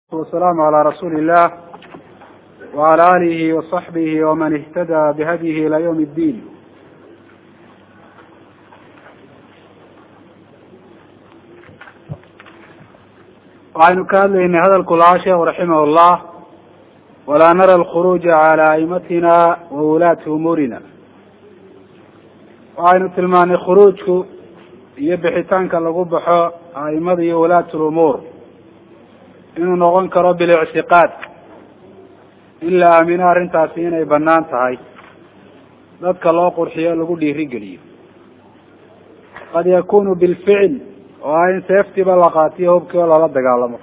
والسلام على رسول الله وعلى آله وصحبه ومن اهتدى بهديه إلى يوم الدين. وعن كان هذا الكلاشة ورحمه الله ولا نرى الخروج على أئمتنا وولاة أمورنا. وعن تلمان خروجك يبحثان كالغبحة أئمة وولاة الأمور inuu noqon karo bilictiqaad ilaa aamin arrintaasi inay banaan tahay dadka loo qurxiyo lagu dhiirigeliyo qad yakunu bilficl oo in seeftiba la qaatiyo hubkii oo lala dagaalamo.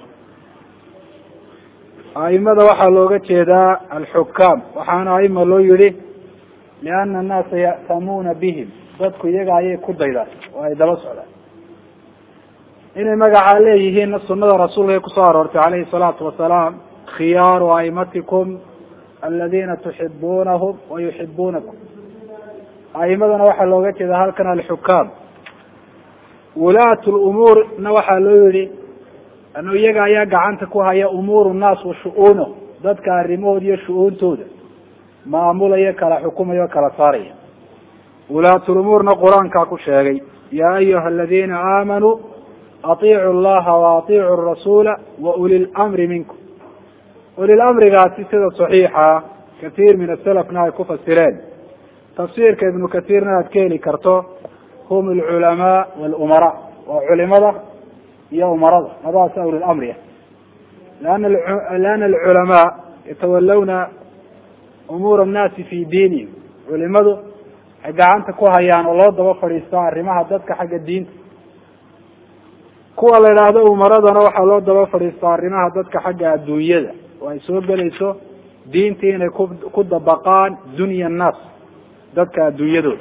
aimada waxaa looga jeedaa alxukaam waxaana aima loo yihi liana annaasa ya'tamuuna bihim dadku iyaga ayay ku daydaan oo ay daba socdaan inay magacaa leeyihiinna sunada rasuulka kusoo aroortay calayhi salaatu wasalaam khiyaaru aimatikum aladina tuxibunahum wa yuxibunakum. aimadana waxaa looga jeeda halkan alxukaam. wulaat lumuurna waxaa loo yihi ano iyaga ayaa gacanta ku haya umuur nnaas wa shu-uuno dadka arrimahooda iyo shu-uuntooda maamulaya kala xukumaya o kala saaraya. wulaat lumuurna qur-aankaa ku sheegay yaa ayuha aladina aamanuu atiicu llaha waatiicu arasuula wa uli lamri minkum. ulilamrigaasi sida saxiixa kathiir min asalafna ay ku fasireen. tafsiirka ibnu kathiirna aad ka heli karto hum alculamaa walumaraa waa culimada iyo umarada madaasa ulilamriya liana alculamaa yatawalawna umuura annaasi fi diinihim. culimadu ay gacanta ku hayaan oo loo daba fadhiista arrimaha dadka xagga diinta. kuwa la idhaahdo umaradana waxaa loo daba fadhiistaa arrimaha dadka xagga adduunyada oo ay soo gelayso diintii inay ku dabaqaan dunya annaas dadka adduunyadooda.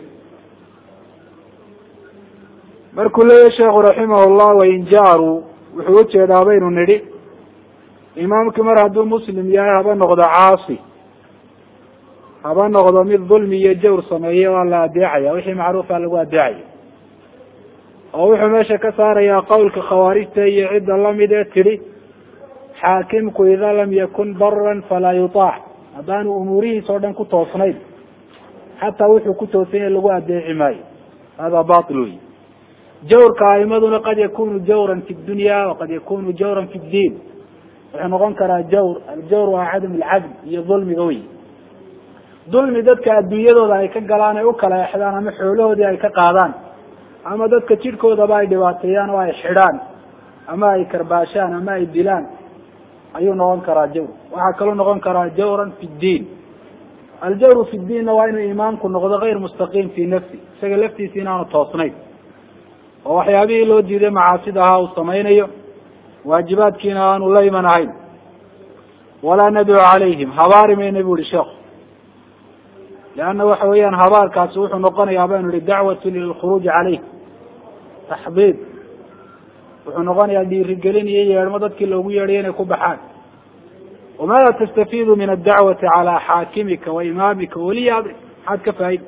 markuu leeyahy sheekhu raximahullah wain jaaruu wuxuu ujeedaa baynu nidhi imaamkii mar hadduu muslim yahay haba noqdo caasi haba noqdo mid dulmi iyo jawr sameeyey waa la adeecaya wixii macruufa lagu adeecaya oo wuxuu meesha ka saarayaa qawlka khawaarijta iyo cidda lamid ee tidhi xaakimku ida lam yakun baran falaa yutaac. haddaanu umuurihiisa oo dhan ku toosnayn xataa wuxuu ku toosanya lagu adeeci maayo. hada batil wey. jawrka aimaduna qad yakunu jawran fi dunya waqad yakunu jawran fi ddiin. wuxuu noqon karaa jawr. aljawr waa cadam alcadl iyo dulmiga wey. dulmi dadka adduunyadooda ay ka galaan ay u kala exdaan ama xoolahoodii ay ka qaadaan ama dadka jidhkoodaba ay dhibaateeyaan oo ay xidhaan ama ay karbaashaan ama ay dilaan ayuu noqon karaa jawr. waxaa kaloo noqon karaa jawran fi ddiin. aljawru fi ddiinna waa inuu imaamku noqdo gayr mustaqiim fi nafsi isaga laftiisa inaanu toosnayn oo waxyaabihii loo diiday macaasida ahaa uu samaynayo waajibaadkiina aanu la iman ahayn. walaa nadcu calayhim habaari mayna bu ihi sheekhu leanna waxa weeyaan habaarkaasi wuxuu noqonayaa baynu ihi dacwatu lilkhuruuji caleyh taxdiid. wuxuu noqonayaa dhiirigelin iyo yeedhmo dadkii loogu yeedhayo inay ku baxaan. wamaada tastafiidu min adacwati calaa xaakimika wa imaamika waliyi amrik maxaad ka faa'ida?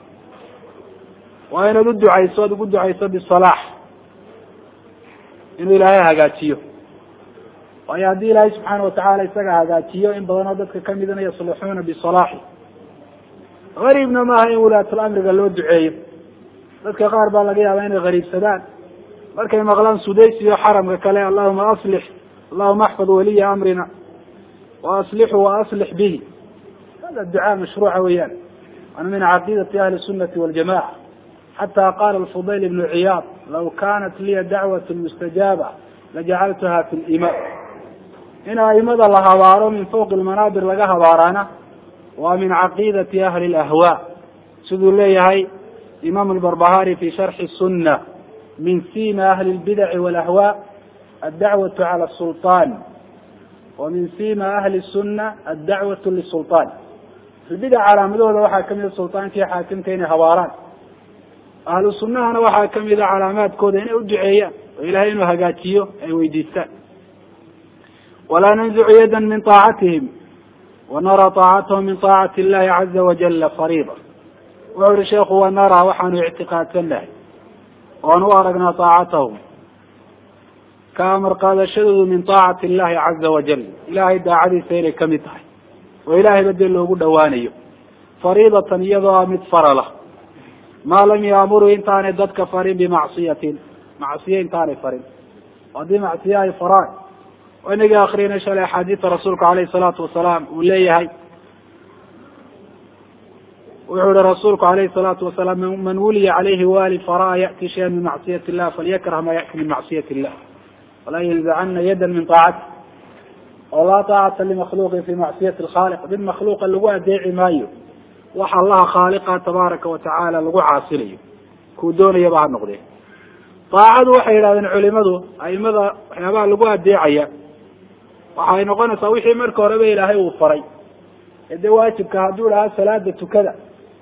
waa inaad uducayso ad ugu ducayso bisalaax inuu ilaahay hagaajiyo. waayo haddii ilaahay subxaana watacaala isaga hagaajiyo in badanoo dadka kamidana yaslixuuna bisalaaxi. gariibna maaha in wulaatul amriga loo duceeyo. dadka qaar baa laga yaabaa inay gariibsadaan markay maqlaan sudays iyo xaramka kale allahuma aslix allahuma axfad waliya amrina wa aslixu wa aslix bihi. hada ducaa mashruuca weeyaan waana min caqiidati ahli sunati waljamaca. xataa qaala alfudayl ibnu ciyaad law kanat liya dacwat mustajaaba lajacaltuha fi limaam. in aimada la habaaro min fawqi lmanaabir laga habaaraana waa min caqiidati ahli lahwa siduu leeyahay imaam albarbahari fi sharxi sunna min sima ahli lbidaci walahwa addacwatu cala sulطan wa min sima ahli sunna addacwatu lisulطan. albidac calaamadahooda waxaa kamida sulطaankii xaakimka inay habaaraan. ahlu sunnahana waxaa kamida calaamaadkooda inay uduceeyaan oo ilahay inuu hagaajiyo ay weydiistaan. walaa nanzicu yadan min طaacatihim wanara طaacatahum min طaacati illahi caza wajala fariida. wuxuu ihi sheekhu wanara waxaanu ictiqaadsan nahay oan u aragnaa طaacatahum كأمر قادشده من طاعة الله عز وجل إلهي داعدي سيري كمتها وإلهي بدل له دوانيه فريضة يضع متفرلة ما لم يأمره إنتان ضدك فرين بمعصية معصية إنتان فرين ودي معصية فران وإنك آخرين شلي حديث رسولك عليه الصلاة والسلام وليه هاي وعلى رسولك عليه الصلاة والسلام من ولي عليه والي فراء يأتي شيئا من معصية الله فليكره ما يأتي من معصية الله ولا ينزعن يدا من طاعته ولا طاعة لمخلوق في معصية الخالق بالمخلوق اللي هو ديعي مايو وحى الله خالقه تبارك وتعالى اللي هو عاصليه كودون يبع النقدين طاعة وحي إلى علمه أي ماذا يبع اللي هو ديعي وحي نقول سويحي مركو ربي إلهي وفري إذا واجب كهدول هذا سلادة كذا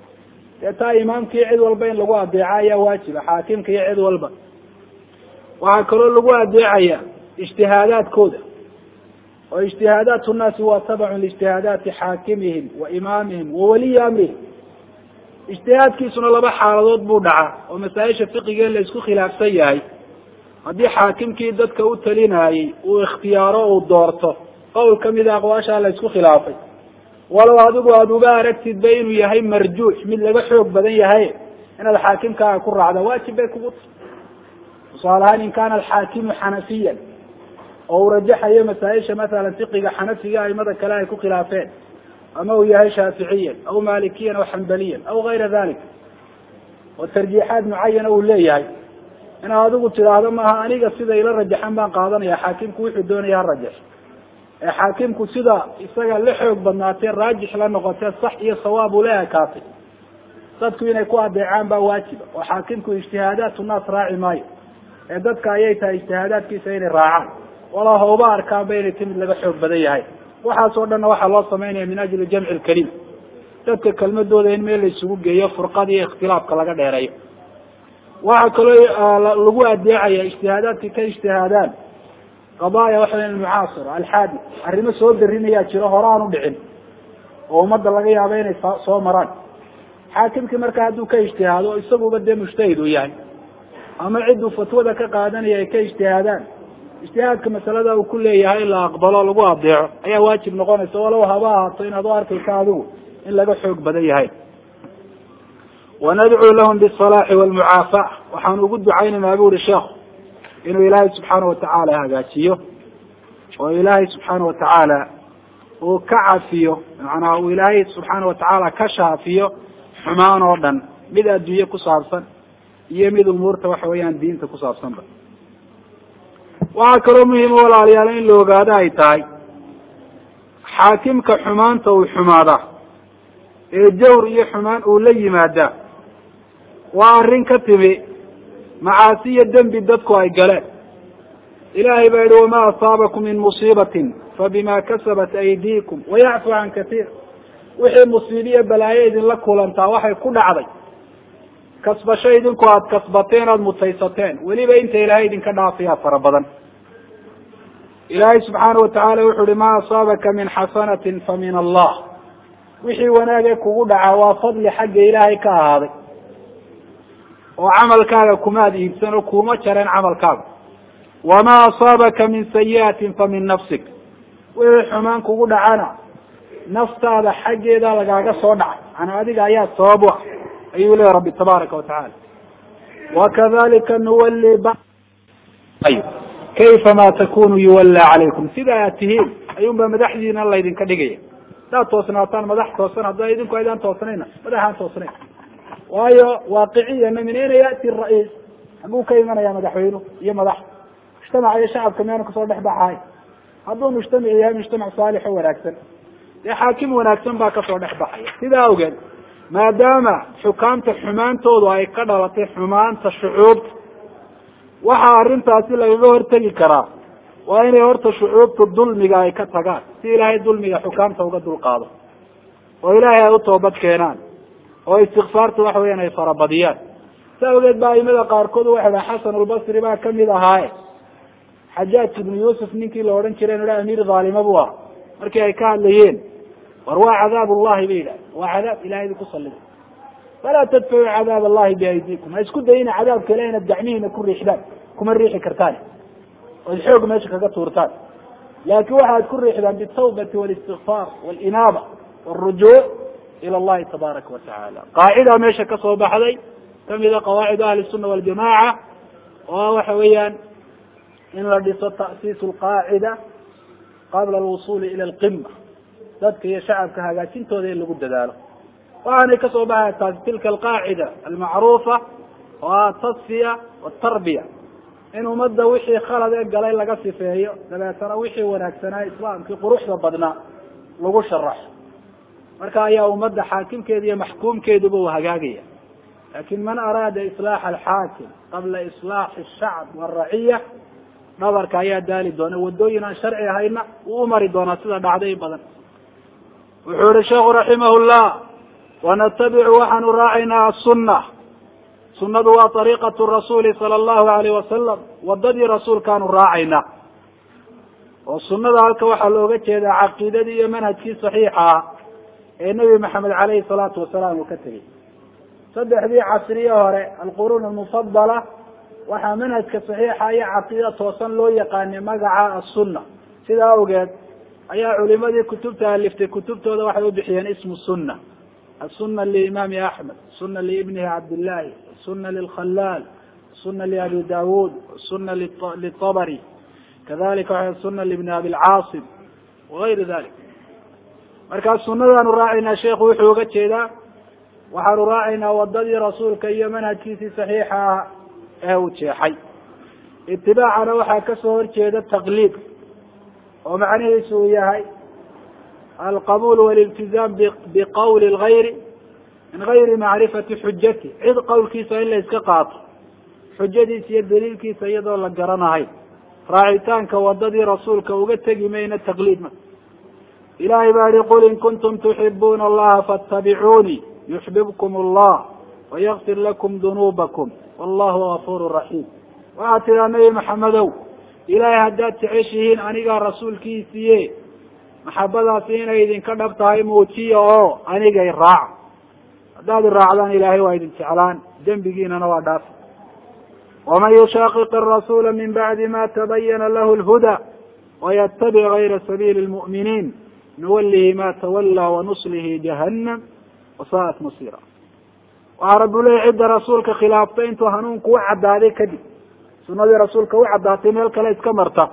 تا إمامك يعيد والبين لقوا دعاية واجبة حاكمك يعيد والبين وهكذا لقوا دعاية اجتهادات كودة واجتهادات الناس هو تبع لاجتهادات حاكمهم وإمامهم وولي أمرهم اجتهاد كيسنا لبا حالات بودعة ومسائش الفقه قال ليسكو خلاف سيئي هذه حاكمك يددك أتليناي واختياره ودورته قول كم إذا أقواشها ليسكو خلافي ولو هذا باركتد بينه يهي مرجوح من لغا حوق بدن يهي إن الحاكم كان يكون على واجب بيكبط وصالها إن كان الحاكم حنفيا أو رجح أي مسائش مثلا فقه حنفيا أي ماذا كلا يكون خلافين أما هو يهي شافعيا أو مالكيا أو حنبليا أو غير ذلك والترجيحات معينة أو لا يهي إن هذا قلت هذا ما أنيق السيدة إلى الرجحان بان قاضنا يا حاكم كويح الدون يا الرجح حاكمku sida isaga la xoog badnaatay raajix la noqotay sax iyo sawaab u leeyahay kaasi dadku inay ku adeecaan baa waajib oo xaakimku ijtihaadaadku naas raaci maayo ee dadka ayay tahay ijtihaadaadkiisa inay raacaan wala hooba arkaan bayna timid laga xoog badan yahay waxa soo dhan waxa loo sameeyay min ajli jamci al-kalim dadka kalmadooda in meel isugu geeyo furqad iyo ikhtilaafka laga dheereeyo waxa kale lagu adeecaya ijtihaadaadka ka ijtihaadaan قضايا واحدة المعاصرة الحادث الرمى سود الرمى يأتي هران ودعم ومد لغيها بين صومران حاكم كمركا عدو كاجتهاد ويصبوا بده مجتهد يعني أما عدو فتوى ذاك قادان يا كاجتهادان اجتهاد كمسألة وكل هي إلا أقبله لبوا أبدعه أي واجب نقول سوى لو هباها طين ظهر في الكادو إلا بحق بدي هاي وندعو لهم بالصلاح والمعافاة وحنوجد عيننا أقول الشيخ إنه إلهي سبحانه وتعالى هاجاتيه وإلهي سبحانه وتعالى وكعفيه معناه وإلهي سبحانه وتعالى كشافيه حمان ودن ماذا الدنيا كصارصا يميد أمور توحويان دين تكصارصا وأكرمهم ولا ليالين لو قادا يتاي حاكم كحمان تو حماده الجور يحمان ولي ماده وأرين كتبي معاصي الذنب بدتكم أي قلال إلهي بعد وما أصابكم من مصيبة فبما كسبت أيديكم ويعفو عن كثير وحي مصيبية بلايد لك ولنتا وحي كل عضي كسب شيء كواد كسبتين المتيستين وليبا انت إلهي دين كنافيها فربضا إلهي سبحانه وتعالى وحي ما أصابك من حسنة فمن الله وحي وناجك ودعا وفضل حق إلهي كهذا وعمل كذا كماد إنسان وكوما شرين عمل كذا وما أصابك من سيئة فمن نفسك وحمان كودا عنا نفس هذا حق إذا لقاك صنع أنا هذه آيات صوابها أيها لي ربي تبارك وتعالى وكذلك نولي بعض أيوه كيفما تكون يولى عليكم سيداتهم أيوم بمدحدين الله يدين كدقية لا توصناتان مدح توصنا هذا يدينكم أيضا توصنين مدحان توصنين وهي واقعية من أين يأتي الرئيس أقول كيفنا يا مدحوينه يا مدح اجتمع يا شعب كمان كسر دحبة هاي هذول مجتمع يا مجتمع صالح وناكسن يا حاكم وناكسن بقى كسر دحبة هاي كذا أوجد ما دام حكام الحمان توضع يقدر حمان الشعوب وحارن تأصيل يظهر تلي كرا وأين يهرت الشعوب الظلم جاي كتجار سيلا الظلم حكام توجد القاضي وإلهي التوبة كينان واستغفارت وحوينا يفربضيات سأوجد باي ماذا قاركود واحد حسن البصري بقى كم إذا هاي حجاج بن يوسف نيكي لورن كرين ولا أمير ظالم أبوه مركي كان ليين وروى عذاب الله بيلا وعذاب إلهي ذي كصل فلا تدفعوا عذاب الله بأيديكم اسكت دينا عذاب كلين الدعمين كل رحلات كم الريح كرتاني والحوق ماشي كتورتان لكن واحد كل ريحة بالتوبة والاستغفار والإنابة والرجوع إلى الله تبارك وتعالى. قاعدة ماشي كصوب حدي تمد قواعد أهل السنة والجماعة وهو حويا إن لديس تأسيس القاعدة قبل الوصول إلى القمة ذاتك يا شعب كهاجاتين تودي اللي قد ذلك وأنا كصوبها تلك القاعدة المعروفة والتصفية والتربية إنه مدة وحي خالد قال لي لقصي فيه لما ترى وحي وناكسنا إسلام في قروش ربنا لقو شرح مركا يا مدة حاكم كذي محكوم كذي بو هجاجية لكن من أراد إصلاح الحاكم قبل إصلاح الشعب والرعية نظر كايا دالي دون ودوينا شرعي هاينا وأمر دون سيدا بعدين بدن وحور الشيخ رحمه الله ونتبع وحن راعينا السنة سنة وطريقة الرسول صلى الله عليه وسلم وضدي رسول كانوا راعينا والسنة ذلك وحلوغة هذا عقيدة منهج صحيحة النبي محمد عليه الصلاة والسلام وكتبه صدح ذي عصرية القرون المفضلة وحا منهج صحيحة هي عقيدة توصل له يقاني مقع السنة سيدا أوجد أي علماء دي كتبتها اللي في كتبته هذا واحد يبحيان اسم السنة السنة لإمام أحمد السنة لابنه عبد الله السنة للخلال السنة لأبي داود السنة للطبري كذلك السنة لابن أبي العاصم وغير ذلك مركز السنة نراعينا شيخ وحوقة كذا وحنراعينا وضدي رسولك أي منهج كيسي صحيحة أو شيحي اتباعنا وحا كسور كذا التقليد ومعنى سوية القبول والالتزام بقول الغير من غير معرفة حجته عيد قول كيسا إلا إسكاقاط حجتي سيد دليل كيسا يدو لقرنا هاي راعيتان كوضدي رسولك وقتقي مين التقليد ما إلهي باري قل إن كنتم تحبون الله فاتبعوني يحببكم الله ويغفر لكم ذنوبكم والله غفور رحيم وآتنا نبي محمد إلهي هداد تعيشهين أنيقا رسول كيسيه محبدا سينا إذن كدبتها موتية أنيقا الراع هداد الراعدان إلهي وإذن تعلان جنبقين نواداف ومن يشاقق الرسول من بعد ما تبين له الهدى ويتبع غير سبيل المؤمنين نوله ما تولى ونصله جهنم وساءت مصيرا وعرب لي عد رسولك خلافتين تهنونك وعد عليك دي سنة رسولك وعد عطيني الكلا اسكمرتا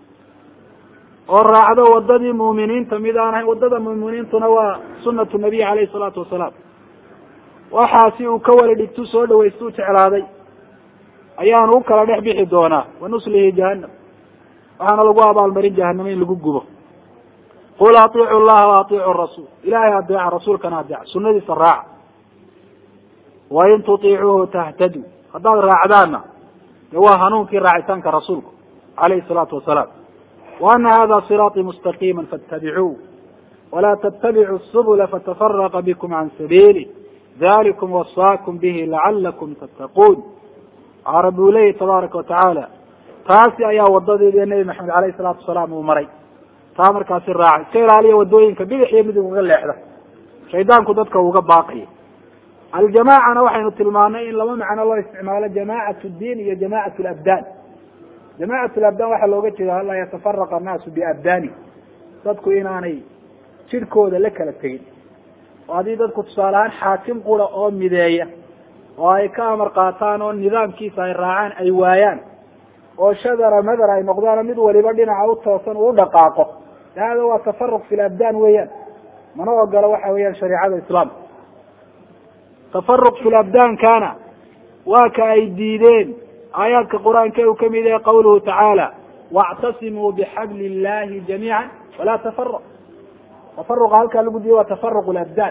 والرعد ودد المؤمنين تميدان ودد المؤمنين تنوى سنة النبي عليه الصلاة والسلام وحاسي كول دكتوسود ويستوت على هذا أيان وكلا نحبي حدونا ونصله جهنم وحنا لقوا بعض المرين جهنمين لقوا قل أطيعوا الله وأطيعوا الرسول إلهي أطيع الرسول كان أطيع سنة الراع وإن تطيعوه تهتدوا هذا الراعدانا هو هنونك راعتان كرسولك عليه الصلاة والسلام وأن هذا صراطي مستقيما فاتبعوه ولا تتبعوا السبل فتفرق بكم عن سبيله ذلكم وصاكم به لعلكم تتقون عرب لي تبارك وتعالى تاسي أيها وضدي النبي محمد عليه الصلاة والسلام ومري تامر كاسر راعي سير عليه ودوينك بيح يمدي وغل يحدث شيطان كدتك وغباقي الجماعة أنا وحين التلمانين لما معنى الله استعمال جماعة الدين هي جماعة الأبدان جماعة الأبدان وحين لو قلت لا يتفرق الناس بأبداني صدقوا إناني شركوا ذا لك للتقيد وهذه ذاتكم تصالحان حاكم قولا أو مداية وهي كامر قاطان والنظام كيسا الراعان أي وايان وشذر مذر أي مقدار مدوى لبردنا عوضة وصن ودقاقه هذا هو تفرق في الأبدان ويان من هو قال وحا ويان شريعة الإسلام تفرق في الأبدان كان وكأيديدين آيات القرآن كيف كمذا قوله تعالى واعتصموا بحبل الله جميعا ولا تفرق تفرق هلك لبدي وتفرق الأبدان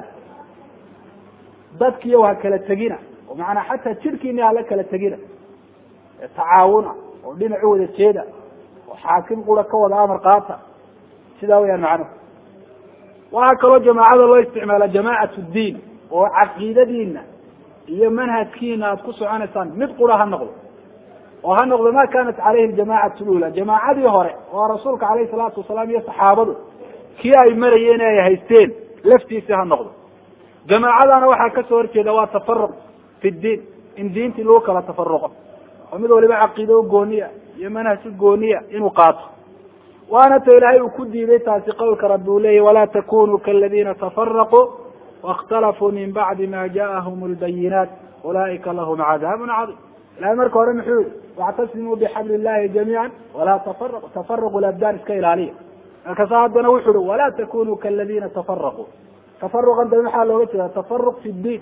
ضدك يوها كالتقينة ومعنى حتى تشركي إنها لك كالتقينة تعاونا ودين عود السيدة وحاكم قولك وضع أمر قاطع سيداويا معنا وهكذا جماعة الله استعمال جماعة الدين وعقيدة ديننا هي منهج كينا تقصوا عن الثاني مدقوا هالنقل وهالنقل ما كانت عليه الجماعة الأولى جماعة دي هوري ورسولك عليه الصلاة والسلام يا صحابته كي أي مريين يا هيستين لفتي سها النقل جماعة أنا وحا كسور كذا تفرق في الدين إن دينتي لوك لا تفرق ومد ولبا عقيدة قونية يمنها قونية إنه قاطع وأنا تإلهي وكدي بيتها قولك رب إليه ولا تكونوا كالذين تفرقوا واختلفوا من بعد ما جاءهم البينات أولئك لهم عذاب عظيم. لا مركوا ورم حول واعتصموا بحبل الله جميعا ولا تفرقوا الأبدان كالعالية كصاحبنا وحلوا ولا تكونوا كالذين تفرقوا تفرق عند المحل وجهه تفرق في الدين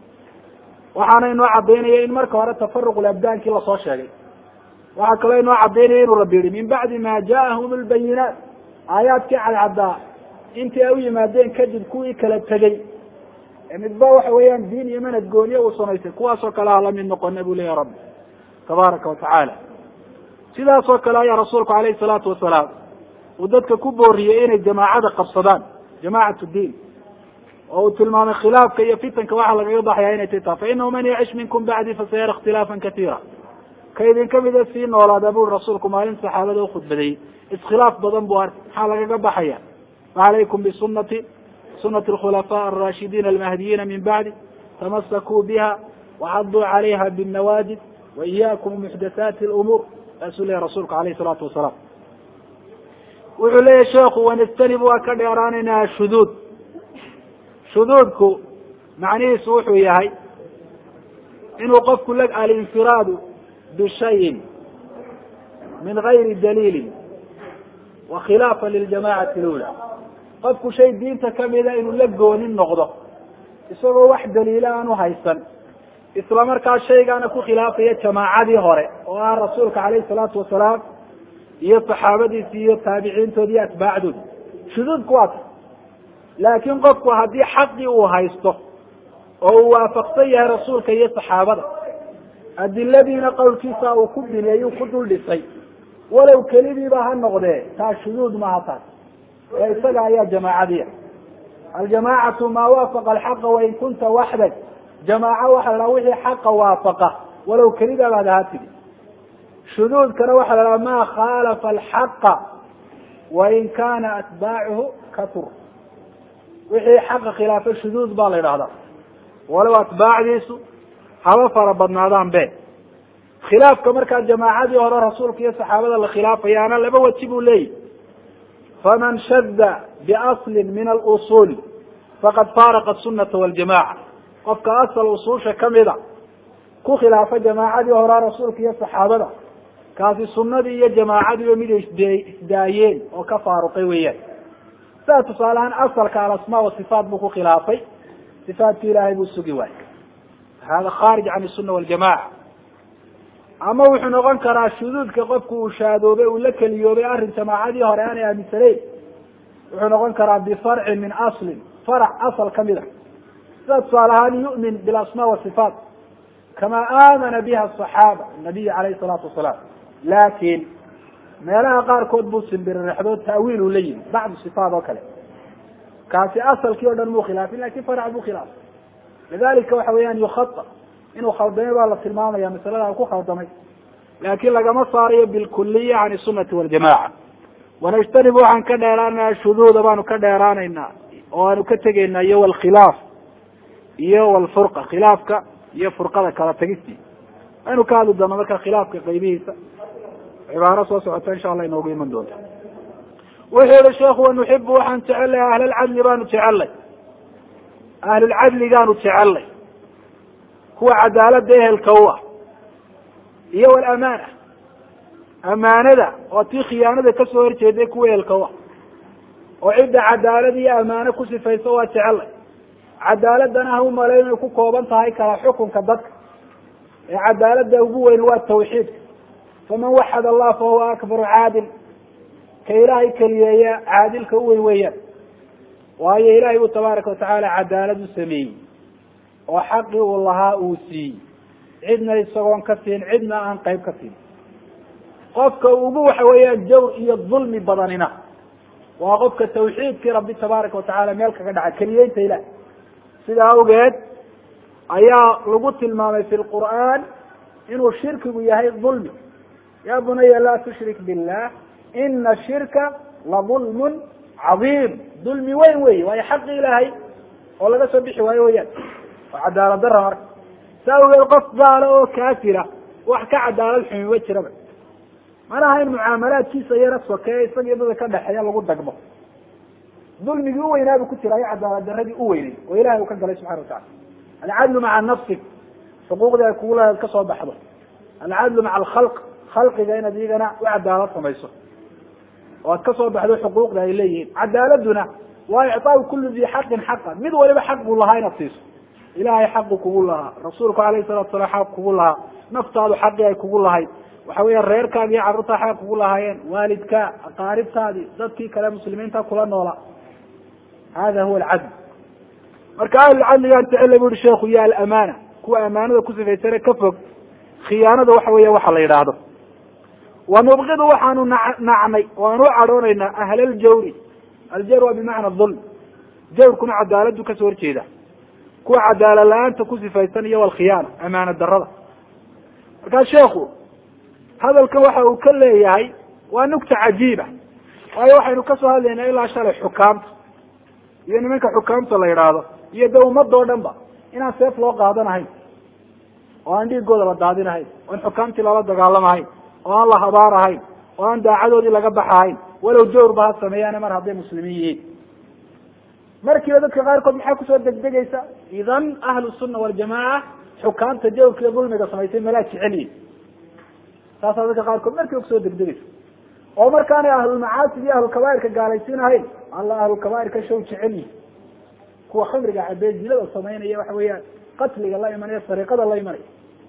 وحنا إنه عبينا إن مركوا ورا تفرق الأبدان كلا صاشري وحكلا إنه عبينا إنه ربي من بعد ما جاءهم البينات آيات كعلى عداء أنت أوي ما دين كذب كوي كلا تجي متباوح ويان دين يمن تقوليه وصنيتك كواسك لا من نقول نبي يا رب تبارك وتعالى سيدا صوك لا يا رسولك عليه الصلاة والسلام وددك كبوريين الجماعة قبصدان جماعة الدين أو تلمان الخلاف كي يفتن كواحد يوضح يا تتا فإنه من يعيش منكم بعدي فسيرى اختلافا كثيرا كيدين كمد السين ولا دبور رسولكم عليه الصحابة وخذ بدي اسخلاف بدن بوار حالك قبحيا وعليكم بسنة سنة الخلفاء الراشدين المهديين من بعد تمسكوا بها وعضوا عليها بالنواجذ وإياكم محدثات الأمور أسأل رسولك عليه الصلاة والسلام وعليه شيخ ونجتنبوا كديراننا الشذوذ شذوذك معنيه سوحوا ياهي إنه قف لك الانفراد بشيء من غير دليل وخلافا للجماعة الأولى قفك شيء دينتا كميدا إنه لقون النقضة يسوى واحد دليلان وهيسن إسلام مركا الشيء كان كو خلافية جماعة دي هوري ورسولك عليه الصلاة والسلام هي الصحابة دي هي التابعين تودي أتباع دي شذوذ كوات لكن قفك هدي حقي وهيسته ووافقتي رسولك هي الصحابة أدي الذين قالوا كيسا وكبن يوخذوا للصيد ولو كلمي بها النقضة تا شذوذ ما هطاس ويسقع يا جماعة دي الجماعة ما وافق الحق وإن كنت وحدك جماعة واحد روحي حق وافقه ولو كلمة بعد هاتي شذوذ كان واحد ما خالف الحق وإن كان أتباعه كثر وحي حق خلاف الشذوذ بالي هذا ولو أتباع ديسو هوا فربنا هذا به خلاف كمركا الجماعة دي ورا رسولك يا صحابة الخلاف يعني لما وتشبوا لي فمن شذ بأصل من الأصول فقد فارق السنة والجماعة قفك أصل أصول شكمدة كو خلاف جماعة دي ورا رسولك يا صحابة كافي السنة دي يا جماعة دي وميد إسدايين وكفارقي وياه سأتصال عن أصل كالأسماء والصفات بكو خلافي صفات في الله بالسقي واحد هذا خارج عن السنة والجماعة أما وحنا غنكر الشذوذ كقفك وشادوبه ولا كليوبه أرن جماعة هريانة مثلين وحنا غنكر بفرع من أصل فرع أصل كاملة صالحان يؤمن بالأسماء والصفات كما آمن بها الصحابة النبي عليه الصلاة والسلام لكن ما لها قار كود بوسن بالرحدود تأويل لين بعض الصفات وكله كافي أصل كيودا مو خلاف لكن فرع مو خلاف لذلك وحويان يخطأ إنه خلطمي بالله في الماما يا مثلا أكو خلطمي لكن لقى مصاري بالكلية عن السنة والجماعة ونجتنب عن كديرانا الشذوذ بانو كديرانا إنا ونكتغي إنا يو الخلاف يو الفرقة خلافك يو فرقة كلا تجستي أنو كادوا دمامك خلافك قيبيه عبارة وسعة إن شاء الله ينوغي من دون وحيد الشيخ ونحب وحن تعلي أهل العدل بانو تعلي أهل العدل كانوا تعلي هو عدالة ده الكوة هي والأمانة أمانة ده وتي خيانة ده كسور تيدي كوة الكوة وعد عدالة دي أمانة كسفة سوى تعلي عدالة ده هم ملايين يكون كوبان تهي كحكم كبدك عدالة ده هو هو التوحيد فمن وحد الله فهو أكبر عادل كإلهي كليا عادل كوي ويا وهي إلهي تبارك وتعالى عدالة سمي وحقي والله أوسي عدنا يسوون كثير عدنا عن قيب كثير قفك وبوح ويا الجور هي الظلم بدننا وقفك التوحيد في ربي تبارك وتعالى ملك قدع كليين تيلا سيدا أوجد أيا لقلت المامي في القرآن إنه الشرك وياهي الظلم يا بني لا تشرك بالله إن الشرك لظلم عظيم ظلم وين وهي حق إلهي ولا تسبح وهي ويان وعدالة درر ساوي القصد له كافرة wax ka cadaalad xumi ma jiraba mana ahayn mucaamalaadkiisa yara sokeeye isaga dada ka dhexeeya lagu dagmo dulmigii u weynaabu ku jira ay cadaalad daradii u weynay oo ilahay uu ka galay subxana watacala alcadlu maca nafsik xuquuqda ay kugu lahayd ka soo baxdo alcadlu maca alkhalq khalqiga inaad iyagana u cadaalad samayso oo aad ka soo baxdo xuquuqda ay leeyihiin cadaaladuna waa icطaau kuli di xaqin xaqa mid waliba xaq buu lahaa inaad siiso ilahay xaqu kugu lahaa rasuulku alayhi salatu salam xaq kugu lahaa naftaadu xaqii ay kugu lahayd waxa weya reerkaagi iyo carruurtaa xaq kugu lahaayeen waalidka aqaaribtaadii dadkii kale muslimiinta kula noola hada huwa alcadl marka ahlulcadligaan jecel bu uhi sheekhu iyo alamana kuwa amaanada ku sifaysane ka fog khiyaanada waxa weya waxa la yidhaahdo wanubqidu waxaanu nacnay waanu u cadhoonaynaa ahla aljawri aljawr waa bimacna dulm jawrkuna cadaaladu kasoo horjeeda kuwa cadaalad la-aanta ku sifaysan iyo walkhiyaana amaana darada markaa sheekhu hadalkan waxa uu ka leeyahay waa nugta cajiiba waayo waxaynu kasoo hadlaynaa ilaa shalay xukaamta iyo nimanka xukaamta la yidhaahdo iyo de ummadoo dhan ba inaan seef loo qaadanahayn oo aan dhiigooda la daadinahayn oo aan xukaamtii lala dagaalamahayn oo aan la habaarahayn oo aan daacadoodii laga baxahayn walow jawr ba ha sameeyaane mar hadday muslimiin yihiin markiiba dadka qaarkood maxaa kusoo degdegaysa idan ahlu sunna waljamaca xukaamta jawrka iyo dulmiga samaysay malaa jecelyihin saasaa dadka qaarkood markiiba kusoo degdegaysa oo markaanay ahlulmacaasib iyo ahlulkabairka gaalaysiinahayn alla ahlulkabairka shaw jecel yihin kuwa khamriga cabee dilada samaynaya waxa weeyaan qatliga la imanaya sariiqada la imanaya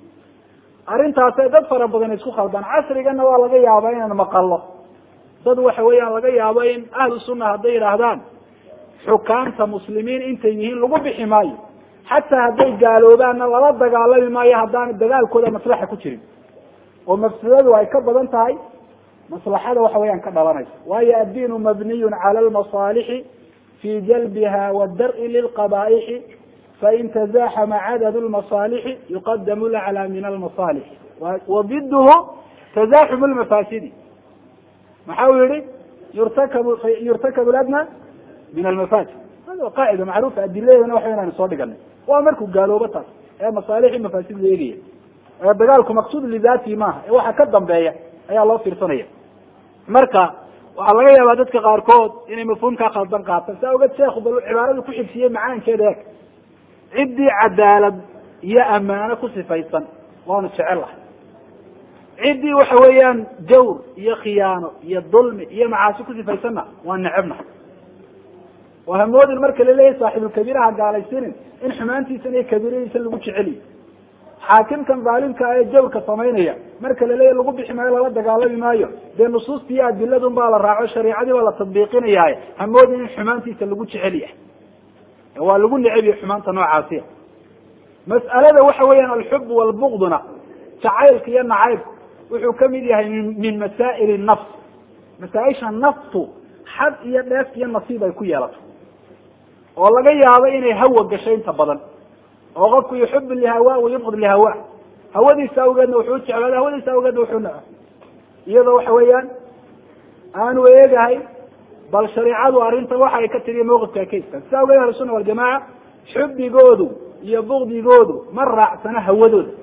arrintaasay dad fara badan isku khaldaan casrigana waa laga yaaba inaan maqalo dad waxa weeyaan laga yaabo in ahlu sunna hadday yidhaahdaan xukaamta muslimiin intay yihiin lagu bixi maayo xataa hadday gaaloobaanna lala dagaalami maayo haddaan dagaalkooda maslaxa ku jirin oo mafsadadu ay ka badan tahay maslaxada waxa weeyaan ka dhalanaysa waayo addiinu mabniyun cala almasaalixi fi jalbiha wadar'i lilqaba'ixi fain tazaxama cadad lmasaalixi yuqadamu laclaa min almasaalixi wabiduhu tazaxum lmafaasidi maxa uu yihi yurtakabu ladna min almafasid hada qaacida macruufa adiladeedana waxa inaynu soo dhiganay waa markuu gaaloobo taas ee masaalixi mafaasid la eegaya ee dagaalku maqsuud lidati maaha ee waxa ka dambeeya ayaa loo fiirsanaya marka waxaa laga yaabaa dadka qaarkood inay mafhuumkaa khaldan qaataan saa ogeed sheekhu bal cibaaradu ku xibsiyey macaankeeda eeg ciddii cadaalad iyo amaano ku sifaysan waanu jecel lahay ciddii waxa weeyaan jawr iyo khiyaano iyo dulmi iyo macaasi ku sifaysanna waa necebnahay oo hamoodin marka laleeyahay saaxibulkabiiraha gaalaysiinin in xumaantiisan iyo kabiiradiisan lagu jeceliyo xaakimkan dhaalimka ee jawrka samaynaya marka laleeyahy lagu bixi maayo lala dagaalami maayo dee nusuustii iyo adiladun baa la raaco shariicadii baa la tadbiiqinayaa hamoodin in xumaantiisa lagu jecel yahay waa lagu necebyahay xumaanta noocaasiya mas'alada waxa weeyaan alxub walbugduna jacaylka iyo nacaybka wuxuu kamid yahay min masaa'il nafs masaaisha naftu xad iyo dheef iyo nasiib ay ku yeelato oo laga yaabo inay hawa gashay inta badan oo qofku yuxib lihawa wayubqid lihawa hawadiisa awgeedna wuxuu jeclaada hawadiisa awgeedna wuxuu naco iyadoo waxa weeyaan aanu eegahay bal shariicadu arrinta waxa ay ka tiriya mawqifka kaysa sida awgeed ahlu sunna waljamaca xubigoodu iyo bugdigoodu ma raacsana hawadooda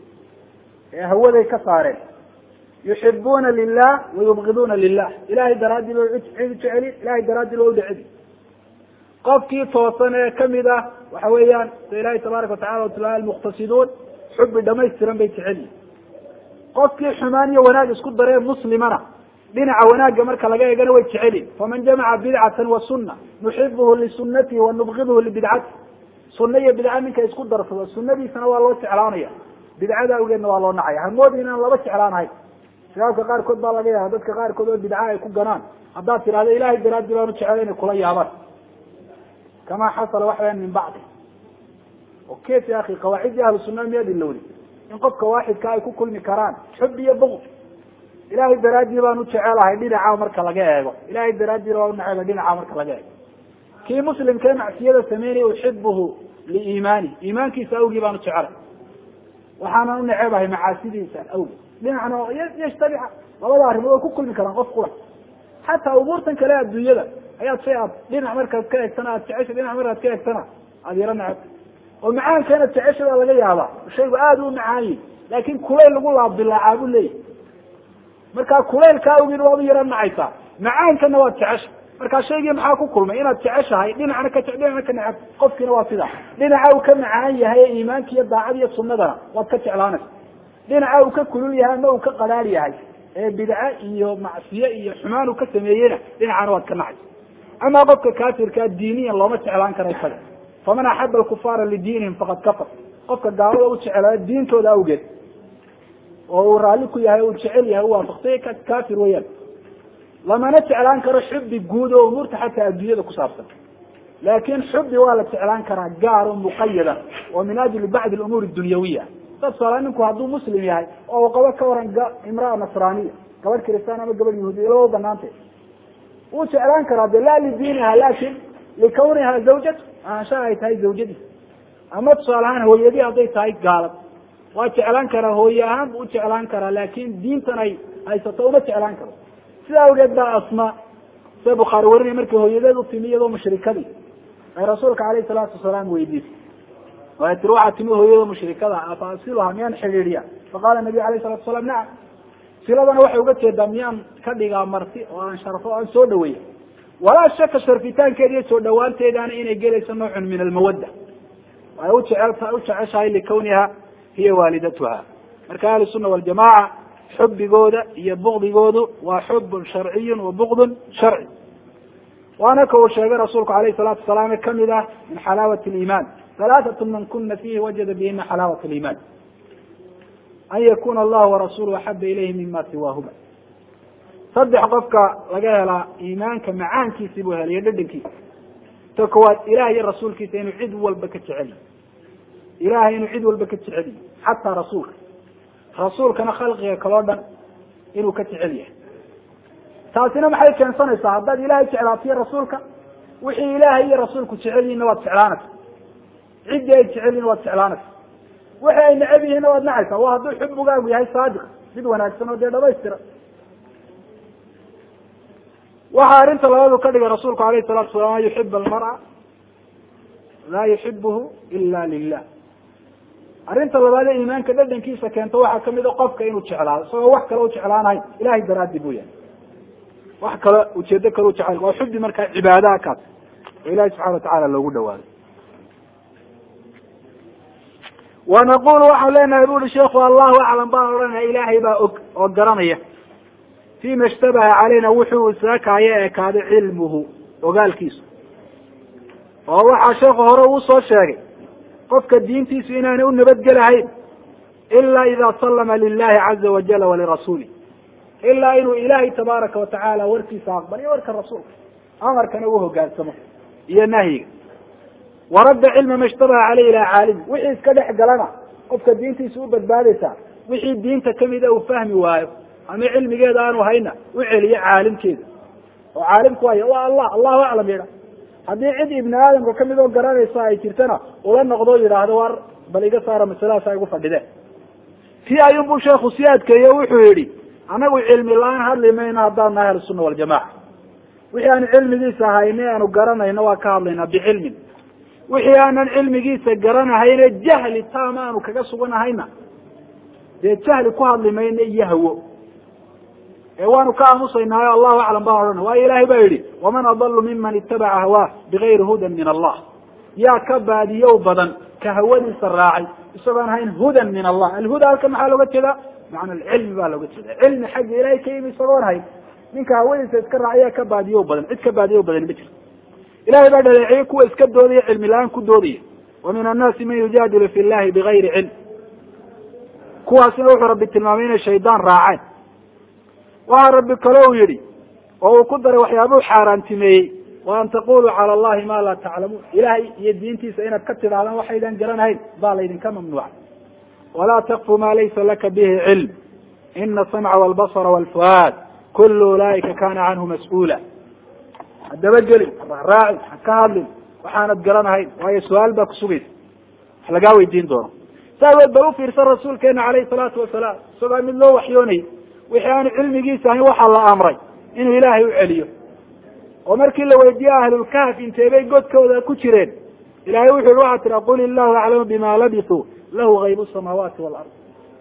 ee hawaday ka saareen yuxibuna lilah wayubgiduna lilah ilahay daraadii ba cid jeceli ilahay daraadii ba udheceli qofkii toosan ee kamid ah waxa weeyaan ilahay tabaaraka watacala tula almuqtasiduun xubi dhamaystiran bay jeceli qofkii xumaan iyo wanaag isku daree muslimana dhinaca wanaagga marka laga eegana way jeceli faman jamaca bidcatan wa sunna nuxibuhu lisunatihi wa nubgiduhu libidcati sunna iyo bidca ninka isku darsado sunadiisana waa loo jeclaanaya bidcada awgeedna waa loo nacaya hamoodi inaan laba jeclaanahay shabaabka qaarkood baa laga yaaba dadka qaarkood oo bidca ay ku ganaan haddaad tirahdo ilahay daraadii baanu jecel inay kula yaabaan kama xasala waxa weyan min bacdi o kayf ya akhi qawaacidii ahlu sunna miyaad ilowdi in qofka waaxidka ay ku kulmi karaan xub iyo bugd ilahay daraadii baanu jecelahay dhinaca marka laga eego ilahay daraadii baa unaceba dhinaca marka laga eego kii muslimkee macsiyada sameynaya uxibuhu liimaani iimaankiisa awgii baanu jecelay waxaanan unacebahay macaasidiisa awgi dhinacna yashtabica labada arrimood way ku kulmi karaan qof qura xataa umuurtan kale adduunyada ayaad shay aad dhinac markaad ka eegtana aad jecesha dhinac markaad ka eegtana aada yaro necebta oo macaanka inaad jecesha baa laga yaabaa shaygu aada u macaanyi laakin kulayl lagu laabdilaacaa buu leeyahy markaa kulaylkaa awgeed waad u yara nacaysaa macaankana waad jecesha markaa shaygii maxaa ku kulmay inaad jeceshahay dhinacna dhinacna ka necab qofkiina waa sidaa dhinaca uu ka macaan yahay ee iimaanka iyo daacada iyo sunnadana waad ka jeclaanaysa dhinaca uu ka kulul yahay ama uu ka qalaal yahay ee bidca iyo macsiye iyo xumaan uu ka sameeyeyna dhinacana waad ka nacaysa ama qofka kaafirkaa diiniyan looma jeclaan kara isaga faman axaba alkufaara lidiinihim faqad kafar qofka gaalada u jeclaayo diintooda awgeed oo uu raalli ku yahay uu jecel yahay u waafaqsay kaafir weyaan lamana jeclaan karo xubi guud oo umuurta xataa adduunyada ku saabsan laakin xubi waa la jeclaan karaa gaar oo muqayada oo min ajli bacd alumuur adunyawiya dad sala ninku hadduu muslim yahay oo uu qabo ka waran imraa nasraaniya gabadh kristaan ama gabadh yahuudiya laba banaantay wuu jeclaan karaa de laa lidiiniha laakin likawniha zawjat ansha ay tahay zawjadii ama tusaale ahaan hooyadii hadday tahay gaalad waa jeclaan karaa hooye ahaan buu ujeclaan karaa laakin diintan ay haysato uma jeclaan karo sidaa awgeed baa asma sida bukhaari warinay markii hooyadeed u timi iyadoo mushrikadii ay rasuulka alayhi salaatu wasalaam weydiisay way tiri waxaa timi hooyadoo mushrikada afa asiluha miyaan xidhiidhiya faqaala nabiy alayhi salatu wasalaam nacam siladana waxay uga jeedaa miyaan ka dhigaa marti oo aan sharfo o aan soo dhaweeya walaa shaka sharfitaankeeda iyo soo dhawaanteedaana inay gelayso noocun min almawadda ay ujeceshahay likawniha hiya waalidatuha marka ahlu sunna waljamaca xubigooda iyo bukdigoodu waa xubun sharciyun wa bukdun sharci waana ka uu sheegay rasuulku alayhi salaatu wasalaam kamid ah min xalaawati liiman halaathatu man kuna fihi wajada bihina xalaawat liiman an yakuna allahu warasuluhu axaba ilayhi mima siwaahuma saddex qofka laga helaa iimaanka macaankiisi buu helayo dhadhankiisa ta kowaad ilaah iyo rasuulkiisa inuu cid walba ka jeceliy ilahay inuu cid walba ka jeceliy xataa rasuulkana khalqiga kaloo dhan inuu ka jecel yahay taasina maxay keensanaysaa haddaad ilahay jeclaatiyo rasuulka wixii ilaahay iyo rasuulku jecel yihinna waad jeclaanaysa ciddii ay jecel yihin waad jeclaanaysa wixi ay necab yihiinna waad nacaysa waa hadduu xubigaagu yahay saadiq mid wanaagsan oo dee dhamaystira waxaa arrinta labadu ka dhigay rasuulku alayhi salatu wasalaam an yuxiba almar'a laa yuxibuhu ila lilah arrinta labaadee iimaanka dhadhankiisa keento waxaa kamid a qofka inuu jeclaado isagoo wax kale u jeclaanahay ilahay daraadi buu yahay wax kale ujeedo kale u jecel waa xubi markaa cibaadaha kaas oo ilahi subxana watacala loogu dhawaado wanaqulu waxaan leenahay bu uhi sheikhu allahu aclam baan odhanaya ilaahay baa og oo garanaya fima ishtabaha calayna wuxuu isaakaayo ekaaday cilmuhu ogaalkiisu oo waxaa sheekhu hore uu soo sheegay qofka diintiisu inaanay u nabadgelahayn ila ida sallama lilahi caza wajala walirasuuli ilaa inuu ilaahay tabaaraka watacaala warkiisa aqbaliyo warka rasuulka amarkana uu hogaansamo iyo nahyiga waradda cilma ma ishtabaha caleyh ilaa caalimi wixii iska dhex galana qofka diintiisa u badbaadaysaa wixii diinta kamida uu fahmi waayo ama cilmigeeda aanu hayna u celiyo caalimkeeda oo caalimku waay waa allahu aclam yidha haddii cid ibni aadamka kamid oo garanaysa ay jirtana ula noqdo yidhaahdo war bal iga saara masaladaas ay igu fadhideen si ayunbuu sheekhu sii adkeeyo wuxuu yihi anagu cilmi la-aan hadli mayno haddaan nahay ahlusunna waljamaca wixii aan cilmigiisa hayne aanu garanayno waa ka hadlaynaa bicilmin wixii aanan cilmigiisa garanahayne jahli taama aanu kaga suganahayna dee jahli ku hadli mayno iyo hawo waanu ka aamusaynaayo allahu aclam baan odhana waayo ilahay baa yihi waman adalu miman itabaca hawaah bigayri hudan min allah yaa ka baadiyow badan ka hawadiisa raacay isagoon hayn hudan min allah alhuda halka maxaa looga jeeda macna alcilmi baa looga jeeda cilmi xagga ilahay ka yimi isagoon hayn ninka hawadiisa iska raacay yaa ka baadiyow badan cid ka baadiyow badan ma jirto ilahay baa dhaleeciyey kuwa iska doodaya cilmi la-aan ku doodaya wa min annaasi man yujaadilu fi llahi bigayri cilm kuwaasina wuxuu rabbi tilmaamay inay shaydaan raaceen waxaa rabbi kale uu yihi oo uu ku daray waxyaabuu xaaraantimeeyey wa an taquluu cala allahi ma laa taclamuun ilahay iyo diintiisa inaad ka tidhahdaan waxaydan garanahayn baa laydinka mamnuucay walaa takfu ma laysa laka bihi cilm ina asamca walbasra walfuaad kulu ulaaika kana canhu mas-uula hadabagelin raacin ha ka hadlin waxaanad garanahayn waayo su-aal baa kusugaysa wax lagaa weydiin doono saa aweed bal ufiirsan rasuulkeena calayhi salaatu wasalaam isagoo mid loo waxyoonayay wixii aanu cilmigiisa ahayn waxaa la amray inuu ilaahay u celiyo oo markii la weydiiye ahlulkahf inteebay godkooda ku jireen ilahay wuxu yihi waxaa tira qul illahu aclamu bima labisuu lahu haybu samaawaati walard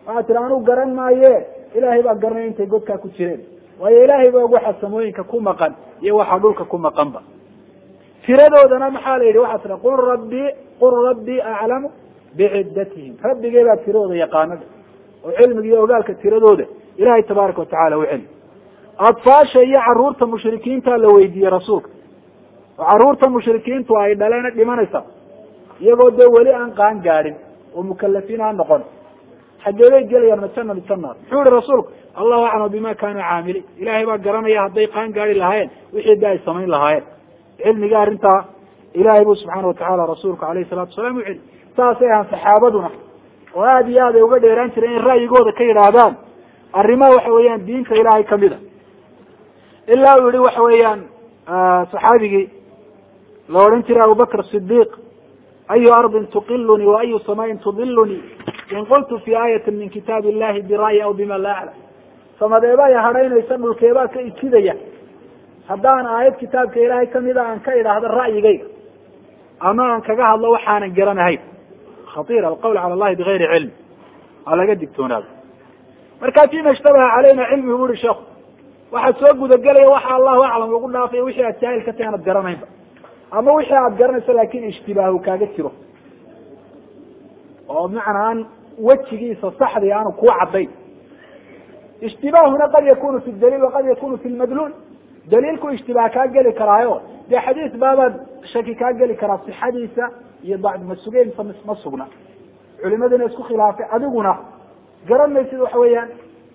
waxaa tiri anuu garan maaye ilaahay baa garanaya intay godkaa ku jireen waayo ilaahay baa waxa samooyinka ku maqan iyo waxa dhulka ku maqanba tiradoodana maxaa la yidhi waxaa tira qul rabbii aclamu bicidatihim rabbigay baa tiradooda yaqaanada oo cilmiga iyo ogaalka tiradooda ilahay tabaaraka watacala u celi adfaasha iyo caruurta mushrikiinta la weydiiyey rasuulka oo caruurta mushrikiintu ay dhaleena dhimanaysa iyagoo dee weli aan qaan gaadhin oo mukalafiin aan noqon xaggee bay gelayaan majana misanaar muxuu ihi rasuulku allahu aclamu bima kaanuu caamiliin ilaahay baa garanaya hadday qaan gaari lahaayeen wixii da ay samayn lahaayeen cilmiga arrintaa ilahay buu subxaana watacala rasuulku alayhi salatu wasalaam u celi saasay ahaan saxaabaduna oo aada iyo aad ay uga dheeraan jireen in ra'yigooda ka yidhaahdaan arrimaha waxa weeyaan diinta ilaahay kamid a ilaa uu yihi waxa weeyaan saxaabigii la odhan jiray abubakr sidiq ayu ardin tuqilunii wa ayu samaain tudilunii in qultu fi aayatin min kitaab illahi bira'yi aw bima laa aclam samadeebaa ya hadhaynaysa dhulkeebaa ka ikidaya haddaan aayad kitaabka ilaahay kamida aan ka idhaahdo ra'yigayga ama aan kaga hadlo waxaanan garanahayn khatiir alqawl cala allahi bigayri cilm ha laga digtoonaado markaa fima ishtabaha caleyna cilmigu bu uhi sheekhu waxaad soo gudagelaya waxa allahu aclam lagu dhaafay wixii aad jaahil ka tahay aanad garanaynba ama wixii aad garanayso laakin ishtibaahu kaaga jiro oo macnaa aan wejigiisa saxdii aanu kuu caddayn ishtibaahuna qad yakunu fi daliil waqad yakunu fi lmadluul daliilku ishtibaah kaa geli karaayo dee xadiis baabaad shaki kaa geli karaa sixadiisa iyo bacd ma sugeen ma sugna culimaduna isku khilaafay adiguna garan maysid waxa weeyaan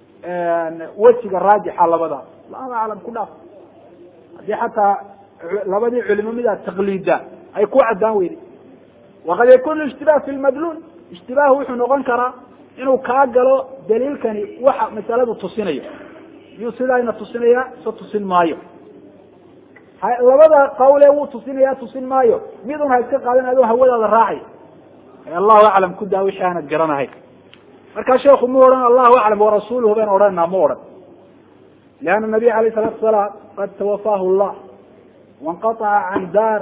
wejiga raajixa labada allahu aclam ku dhaaf haddii xataa labadii culimo midaad taqliida ay ku caddaan weyday waqad yakunu ishtibaah fi lmadluul ishtibaah wuxuu noqon karaa inuu kaa galo daliilkani waxa masaladu tusinayo iyuu sidaayna tusinaya so tusin maayo labada qawle wuu tusinaya tusin maayo midun ha iska qaadan adoo hawadaada raacay allahu aclam ku daa wixii aanad garanahay markaa sheekhu mu odhan allahu aclam warasuluhu baynu odhanaa ma odhan lianna nabiy alayh salatu asalaam qad tawafaahu llah wanqataca can daar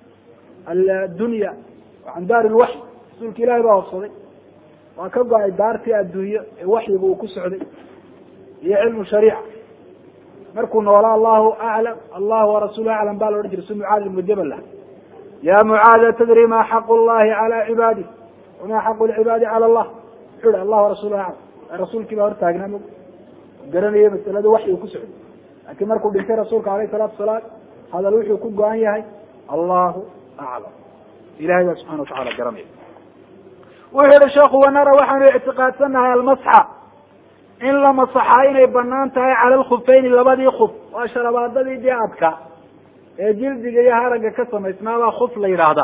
addunya can daar lwaxy rasuulka ilahay baa hofsaday waa ka go-ay daartii adduunyo ee waxyiga uu ku socday iyo cilmu shariica markuu noolaa allahu aclam allahu warasuluhu aclam baa la odhan jiray si mucaad ibnu jabal lah ya mucaada tadri ma xaqu llahi cala cibaadih wama xaqu lcibaadi cala allah wuxuu hi allahu warasuluhu aclam rasuulkii baa hortaagnaa m garanaya masalada waxyi uu ku socday laakiin markuu dhintay rasuulka alayhi salatu wasalaam hadal wuxuu ku go-an yahay allahu aclam ilahay baa subxana watacala garanaya wuxuu yihi sheekhu wanara waxaanu ictiqaadsanahay almasxa in la masaxaa inay banaan tahay cala alkhufeyni labadii kuf waa sharabaadadii dee adka ee jildiga iyo haragga ka samaysnaabaa kuf la yidhaahda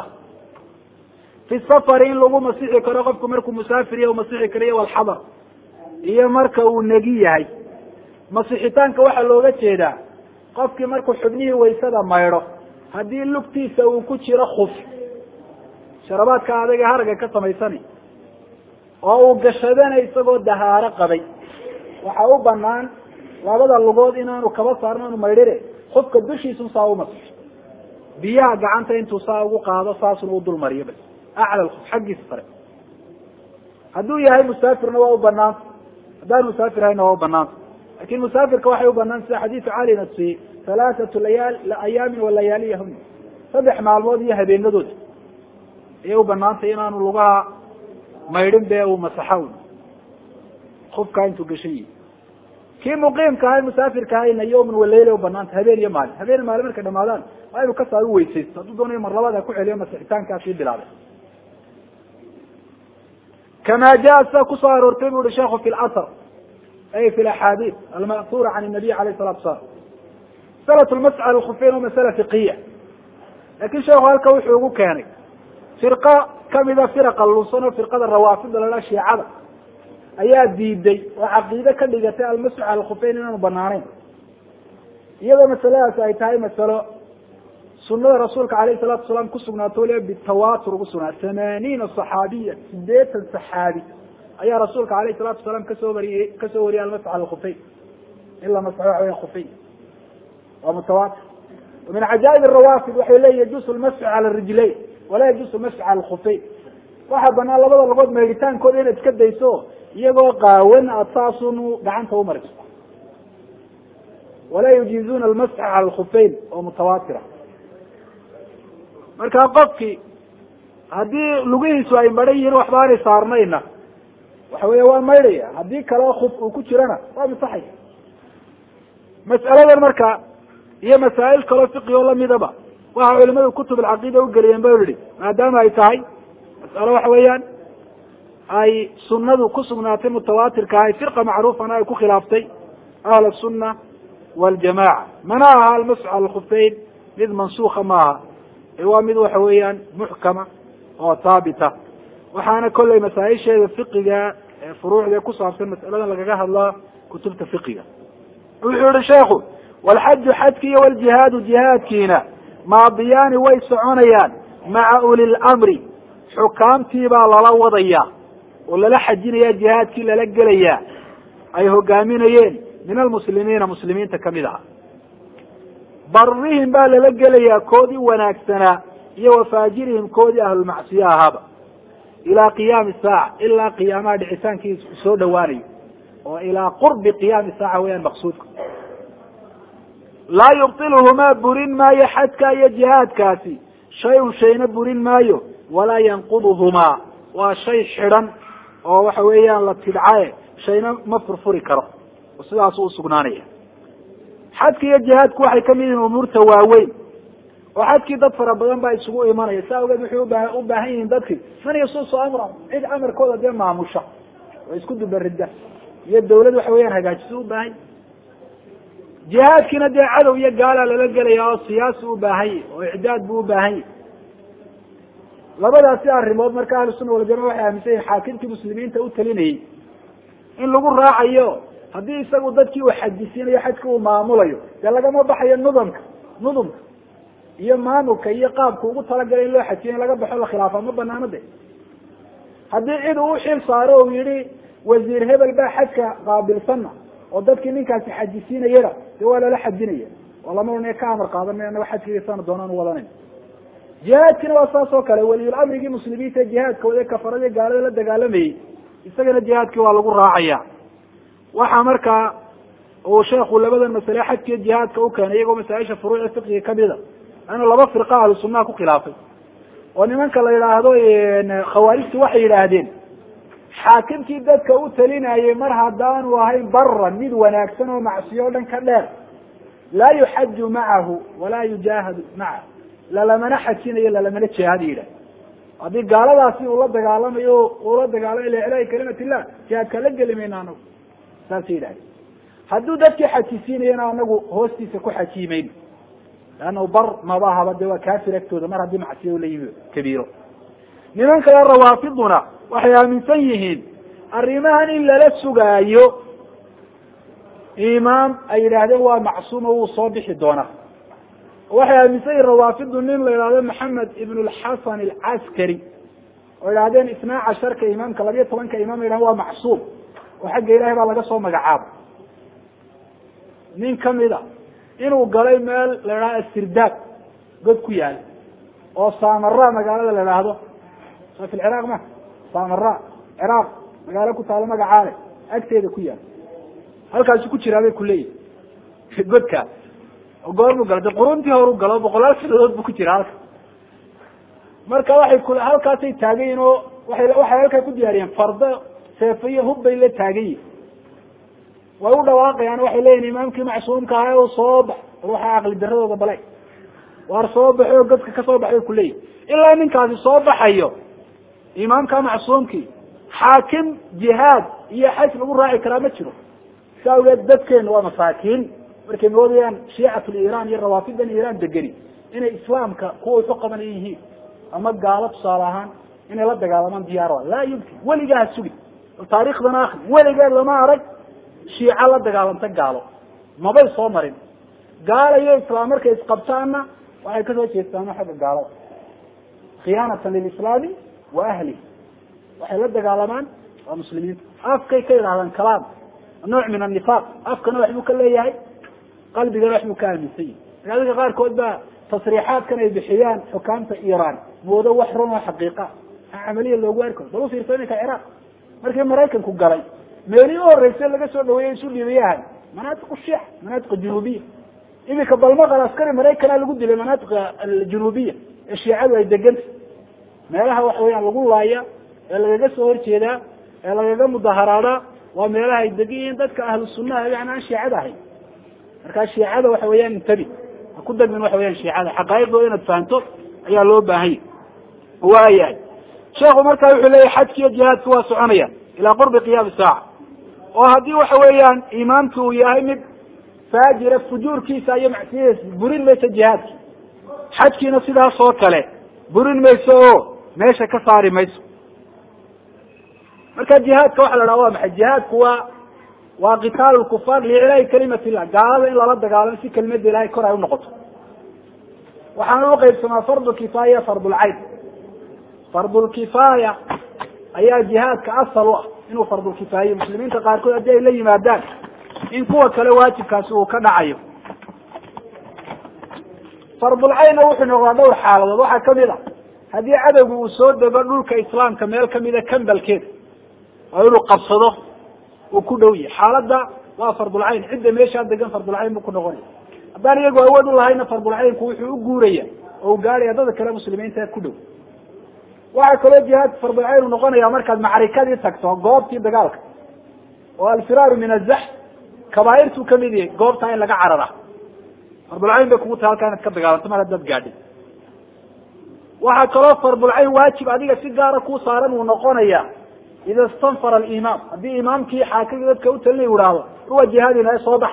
fi safari in lagu masixi karo qofku markuu musaafir iyo masixi karayo walxadar iyo marka uu negi yahay masixitaanka waxaa looga jeedaa qofkii markuu xubnihii waysada maydho haddii lugtiisa uu ku jiro kuf sharabaadka adag ee haragga ka samaysani oo uu gashadana isagoo dahaaro qabay waxaa u banaan labada lugood inaanu kaba saarno anu maydhire kufka dushiisun saa umasixo biyaha gacanta intuu saa ugu qaado saasuna u dul mariyo bas acla lkuf xaggiisa sare hadduu yahay musaafirna waa u banaanta haddaan musaafir hayna waa u banaanta lakin musaafirka waxay u banaan sida xadiisu cali nasiye halaathatu ayaamin walayaaliyahuna 3 maalmood iyo habeenadooda ayay u banaantay inaanu lugaha maydhin be uu masaxo kufka intuu gashan yihi kii muqiimka ahay musaafirka ahayna yawman walayla u banaanta habeen iyo maalin habeen maalin markay dhamaadaan waa inu kasaa u weysaysto hadduu doonayo mar labada ku celiyo masixitaankaasii bilaabay kama jaa sida kusoo aroortay bu uhi sheekhu fi lasr ay fi laxaadiid alma'thura can nabiy alayh salatu asalaam masalat lmasx ala lkhufeyn waa masala fiqiya lakin sheekhu halka wuxuu ugu keenay firqa kamida firaqa lunsan oo firqada rawaafida lala shiicada ayaa diiday oo caqiide ka dhigatay almasx ala lkhufeyn inaanu banaaneyn iyadoo masaladaas ay tahay masalo sunada rasuulka alayh salatu wasalaam kusugnaato waliba bitawatur ugu sugnaa 80 صaxaabiya 80 صaxaabi ayaa rasuulka alayh salatu wasalaam kasoo wariyay almasx ala lkhufeyn ila masxo waxa weya khufeyn waa mutawatir وmin cajaaib الrawafid waxay leeyihin yajuusu lmasxu cala rijlayn walaa yajuusu masxu cala lkhufeyn waxaa banaan labada lugood maydhitaankooda inaad iska dayso iyagoo qaawan aad saasunu gacanta umariso walaa yujiizuna almasxa cala alkhufeyn oo mutawaatira. markaa qofkii haddii lugihiisu ay maran yihiin waxba aanay saarnayna waxa weya waa maydhaya, haddii kaleo khuf uu ku jirana waa masaxaya. mas'aladan marka iyo masaa'il kaloo fiqi oo lamidaba waxa culimadu kutub alcaqiida ugeliyeen ba yihi maadaama ay tahay mas'alo waxa weeyaan ay sunadu ku sugnaatay mutawaatirka ahay firqa macruufana ay ku khilaaftay ahla sunna waljamaca, mana aha almasx cala alkhufeyn mid mansuuka maaha, waa mid waxa weeyaan muxkama oo haabita. waxaana kollay masaaisheeda fiqiga ee furuucda ku saabsan mas'aladan lagaga hadlaa kutubta fiqiga. wuxuu yihi sheekhu walxaju xajki iyo waljihaadu jihaadkiina maadiyaani way soconayaan maca uli lamri, xukaamtii baa lala wadaya oo lala xajinaya, jihaadkii lala gelaya ay hogaaminayeen min almuslimiina muslimiinta kamid aha. barihim baa lala gelayaa koodii wanaagsanaa iyo wafaajirihim koodii ahlulmacsiya ahaaba ilaa qiyaami saaca, ilaa qiyaamaha dhicitaankiisa soo dhawaanayo, oo ilaa qurbi qiyaami saaca weyaan maqsuudka. laa yubtiluhumaa burin maayo xajka iyo jihaadkaasi shay-un shayna burin maayo, walaa yanquduhumaa waa shay xidhan oo waxa weeyaan la tidcaye shayna ma furfuri karo, oo sidaasu usugnaanaya. xajka iyo jihaadku waxay kamid yihiin umuurta waaweyn oo xajkii dad fara badan baa isugu imanaya, saa ogeed waxay u baahan yihiin dadkii man yasuusu amra, cid amarkooda dee maamusha oo isku dubarida iyo dawlad waxa weeyaan hagaajiso ubaahan. jihaadkiina dee cadow iyo gaalaa lala gelaya oo siyaasi ubaahan oo icdaad buu ubaahan. labadaasi arrimood marka ahlu sunna waljamaca waxay aaminsan yihin xaakimkii muslimiinta u talinayay in lagu raacayo, haddii isagu dadkii uu xajisiinayo xajka uu maamulayo dee lagama baxayo nudumka iyo maamulka iyo qaabka ugu talagalay in loo xajiyo in laga baxo la khilaafa ma banaano de. haddii cid uu uxil saaro u yihi wasiir hebel baa xajka qaabilsana oo dadkii ninkaasi xajisiinayana de waa lala xajinaya, oo lama oranaya ka amar qaadanay anaga xajkiisana doonaan uwadanayn. jihaadkina waa saas oo kale, weliyul amrigii muslimiinta jihaadka wade kafarada gaalada la dagaalamayey isagana jihaadkii waa lagu raacaya. waxaa markaa uu sheekhu labadan masale xajkiiyo jihaadka u keenay iyagoo masaaisha furuuci fiqiga kamida ana laba firqa ahlu sunnaha ku khilaafay, oo nimanka la yidhaahdo khawaarijtu waxay yidhaahdeen xaakimkii dadka u talinayay mar haddaanu ahayn baran mid wanaagsan oo macsiyo o dhan ka dheer, laa yuxaju macahu walaa yujaahadu macahu, lalamana xajinayo lalamana jihaad yidhah. haddii gaaladaasi ula dagaalamayo ula dagaalamayo liiclaahi kalimat illah jihaadka la geli mayna anagu, saasay yidhahdeen. hadduu dadkii xajisiinayana anagu hoostiisa ku xajiimayno, leannahu bar maba ahaba de waa kaafir agtooda mar haddii macsiya la yimi kabiiro. nimanka ya rawaafiduna waxay aaminsan yihiin arrimahan in lala sugaayo imaam ay yidhaahdeen waa macsuum oo wuu soo bixi doonaa. waxay aaminsan yihin rawaafidu nin la yidhahdo maxamed ibn lxasan alcaskari oo yidhahdeen 12 imaamka 12 imaam yidhahdeen waa macsuum oo xagga ilahay baa laga soo magacaabay. nin kamida inuu galay meel la yidhahdo asirdaad god ku yaal oo samara magaalada la yidhaahdo fi lciraaq ma samara ciraaq magaalo ku taalo magacaale agteeda ku yaal, halkaasi ku jiraa bay kuleeyihi godka goormu galay quruntii horu galo 100 sanadood buu ku jira halka. marka waxay halkaasay taagayiin oo waxay halkaa ku diyaariyeen fardo seefiyo hub bay la taagayiin, way u dhawaaqayaan waxay leeyihin imaamkii macsuumka ahaa oo soo bax, ruuxa aqli daradooda balay waar soo baxo godka ka soo baxay kuleeyihin. ilaa ninkaasi soo baxayo imaamka macsuumkii xaakim jihaad iyo xaj lagu raaci karaa ma jiro. saa awgeed dadkeenu waa masaakiin markay moodayaan shiicatul iiraan iyo rawaafidan iiraan degeni inay islaamka kuwa uxu qaban yihiin ama gaalo tusaale ahaan inay la dagaalamaan diyaar laa yumkin. weligaa ha sugin taariikhdan akri, weligeed lama arag shiica la dagaalanta gaalo, mabay soo marin. gaala iyo islaam markay isqabtaanna waxay kasoo jeestaan xagga gaalada khiyaanatan lilislaami wa ahlihi. waxay la dagaalamaan waa muslimiinta, afkay ka yidhahdaan kalaam nooc min annifaaq, afkana waxbuu ka leeyahay qalbigana waxbuu ka aaminsan yahay. dadka qaarkood baa tasriixaadkan ay bixiyaan xukaamta iiraan moodo wax run oo xaqiiqa camaliya loogu arko. bal u fiirso iminka ciraaq markii maraykanku galay meelihii horreysay laga soo dhaweeyey isu dhiibayahan manaatiq shiica manaatiq junuubiya imika balmaqal askari maraykana lagu dilay manaatiq aljunuubiya ee shiicadu ay deganta meelaha waxa weeyaan lagu laaya ee lagaga soo horjeedaa ee lagaga mudaharaadaa waa meelaha ay degan yihiin dadka ahlu sunnaha yani aan shiicada ahayn markaa shiicada waxa weeyaan intabi ha ku degmin waxa weeyaan shiicada xaqaa'iqdooda inaad fahanto ayaa loo baahanya waayahay sheekhu markaa wuxuu leeyahy xajki iyo jihaadki waa soconaya ilaa qurbi qiyaami saaca oo haddii waxa weeyaan imaamki uu yahay mid faajira fujuurkiisa iyo macsiyadiisa burin mayso jihaadki xajkiina sidaas oo kale burin mayso oo meesha ka saari mayso marka jihaadka waxa la dhaha waa maxay jihaadku waa qitaalu lkufaar liiclaahi kalimati illah gaalada in lala dagaalamo si kelimada ilahay kor ay unoqoto waxaana u qaybsamaa fardu kifaaya fardulcayn fardulkifaaya ayaa jihaadka asal u ah inuu fardulkifaaye muslimiinta qaarkood haddii ay la yimaadaan in kuwa kale waajibkaasi uu ka dhacayo fardulcaynna wuxuu noqdaa dhowr xaaladood waxaa kamid a haddii cadowga uu soo dego dhulka islaamka meel kamida kambalkeeda oo inuu qabsado uu ku dhow yahay xaaladda waa fardulcayn cidda meeshaa degan fardulcayn buu ku noqonaya haddaan iyagu awood u lahayna fardulcaynku wuxuu u guuraya oo u gaaraya dada kale muslimiinta ee ku dhow waxaa kaloo jihaadka fardulcayn u noqonaya markaad macrikadii tagto goobtii dagaalka oo alfiraaru min azax kabaairtuu kamid yahay goobtaa in laga carara fardulcayn bay kugu tahay halkaa inaad ka dagaalanto mar haddaad gaadhin waxaa kaloo fardulcayn waajib adiga si gaara ku saaran uu noqonaya ida istanfara alimaam haddii imaamkii xaakimkii dadka u talinay ihahdo ruwa jihaadina ee soo bax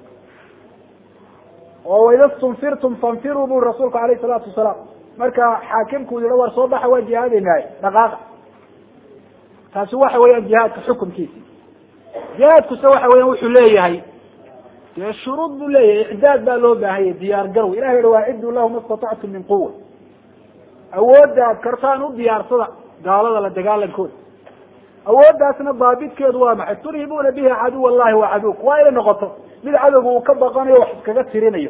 oo waida stunfirtum fanfiruu buri rasuulku alayh salaatu wasalaam marka xaakimku yiha war soo baxa waa jihaadaynaay dhaqaaqa taasi waxa weeyaan jihaadka xukumkiisi jihaadkuse waxa weyan wuxuu leeyahay dee shuruud buu leeyahay icdaad baa loo baahanya diyaar garow ilahi yihi waaciduu lahu ma istatactum min quwa awoodda aad kartaan u diyaarsada gaalada la dagaalankooda awooddaasna daabidkeedu waa maxay turhibuuna bihi caduw allahi wa caduwk waa inay noqoto mid cadowga uu ka baqanayo wax iskaga tirinayo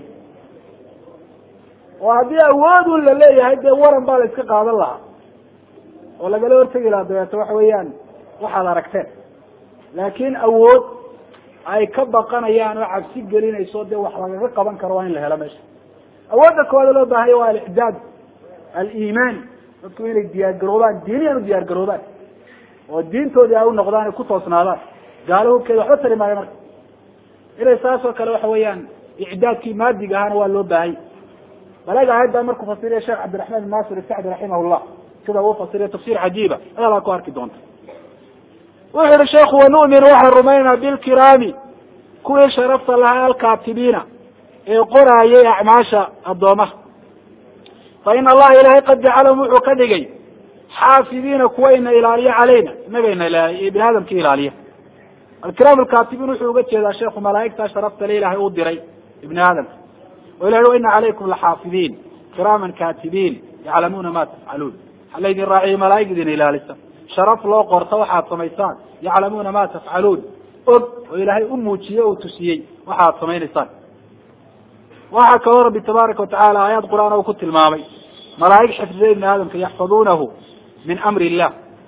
oo haddii awoodun la leeyahay dee waran baa la iska qaadan lahaa oo lagala hortegi lahaa dabeeto waxa weeyaan waxaad aragteen laakin awood ay ka baqanayaan oo cabsi gelinayso dee wax lagaga qaban karo waa in la helo meesha awoodda koowaada loo baahanya waa alicdaad aliimaani dadku inay diyaargaroobaan diiniyan u diyaargaroobaan oo diintoodii ay u noqdaan ay ku toosnaadaan gaalo hubkeeda waxba tari maayo marka inay saas oo kale waxa weeyaan icdaadkii maadiga ahaana waa loo baahanya balaga aayaddaa markuu fasiriya sheekh cabdiraxmaan bin naasir isacdi raximahullah sida uu fasiriya tafsiir cajiiba adaa ku arki doonta wuxuu yihi sheekhu wanu'minu waxaan rumaynaa bilkiraami kuwii sharafta lahaa alkaatibiina ee qoraayay acmaasha addoomaha fa ina allaha ilaahay qad jacalahum wuxuu ka dhigay xaafidiina kuwa ina ilaaliya caleyna inagayna ilaaliya bini aadamka ilaaliya alkiraam alkatibiin wuxuu uga jeedaa sheekhu malaaigtaa sharafta le ilahay u diray ibni aadamka oo ilahi wa ina calaykum laxaafidiin kiraaman katibiin yaclamuuna ma tafcaluun waxaa laydin raaciya malaaig idin ilaalisa sharaf loo qorta waxaad samaysaan yaclamuuna ma tafcaluun og oo ilaahay u muujiye o tusiyey waxaad samaynaysaan waxaa kaloo rabbi tabaaraka watacaala aayaad qur-aan uu ku tilmaamay malaaig xifdiya ibni aadamka yaxfaduunahu min amri illah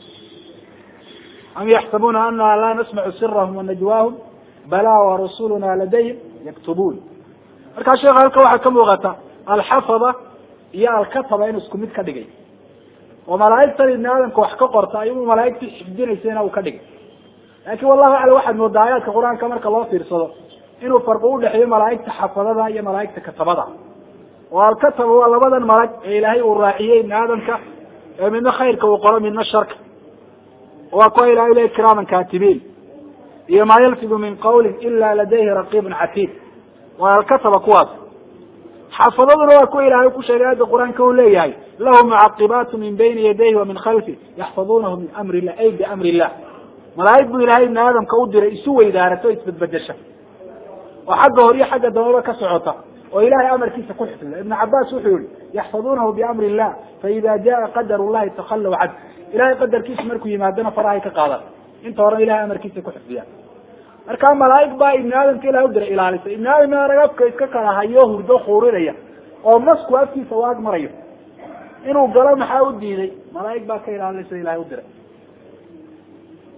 am yaxsabuuna ana laa nasmacu sirahum wanajwaahum balaa warasuluna ladayhim yaktubuun markaa sheekha halka waxaa ka muuqata alxafada iyo alkataba inuu isku mid ka dhigay oo malaaigtan ibni aadamka wax ka qorta ayuu malaaigtii xifdinaysayna uu ka dhigay laakin wallahu aclam waxaad moodaa aayaadka qur-aanka marka loo fiirsado inuu farqi udhexeeyo malaaigta xafadada iyo malaaigta katabada oo alkataba waa labadan malag ee ilaahay uu raaciyey ibni aadamka ee midna khayrka uu qoro midna sharka waa kuwa ilahay le kiraaman katibiin iyo maa yalfidu min qawlin ila ladayhi raqibun catiid waa alkataba kuwaas xafadaduna waa kuwa ilahay ku sheegay aayadda qur-aanka uu leeyahay lahu mucaqibaatu min bayni yadayhi wa min khalfi yaxfaduunahu min amri illah ay biamri illah malaaig buu ilahay ibni aadamka u diray isu weydaarato o isbedbedesha oo xagga hor iyo xagga dambaba ka socota oo ilahay amarkiisa ku xifdida ibnu cabaas wuxuu yihi yaxfaduunahu biamri illah faida jaa qadar llahi takhallaw cad ilahay qadarkiisa markuu yimaadana farahay ka qaadan inta horena ilahay amarkiisa ku xifdiyaan markaa malaaig baa ibni aadamka ilahay u diray ilaalisa ibni aadamna ragafka iska kala hayo hurdo khuurinaya oo masku afkiisa u ag marayo inuu galo maxaa u diiday malaaig baa ka ilaalinaysa ilahay u diray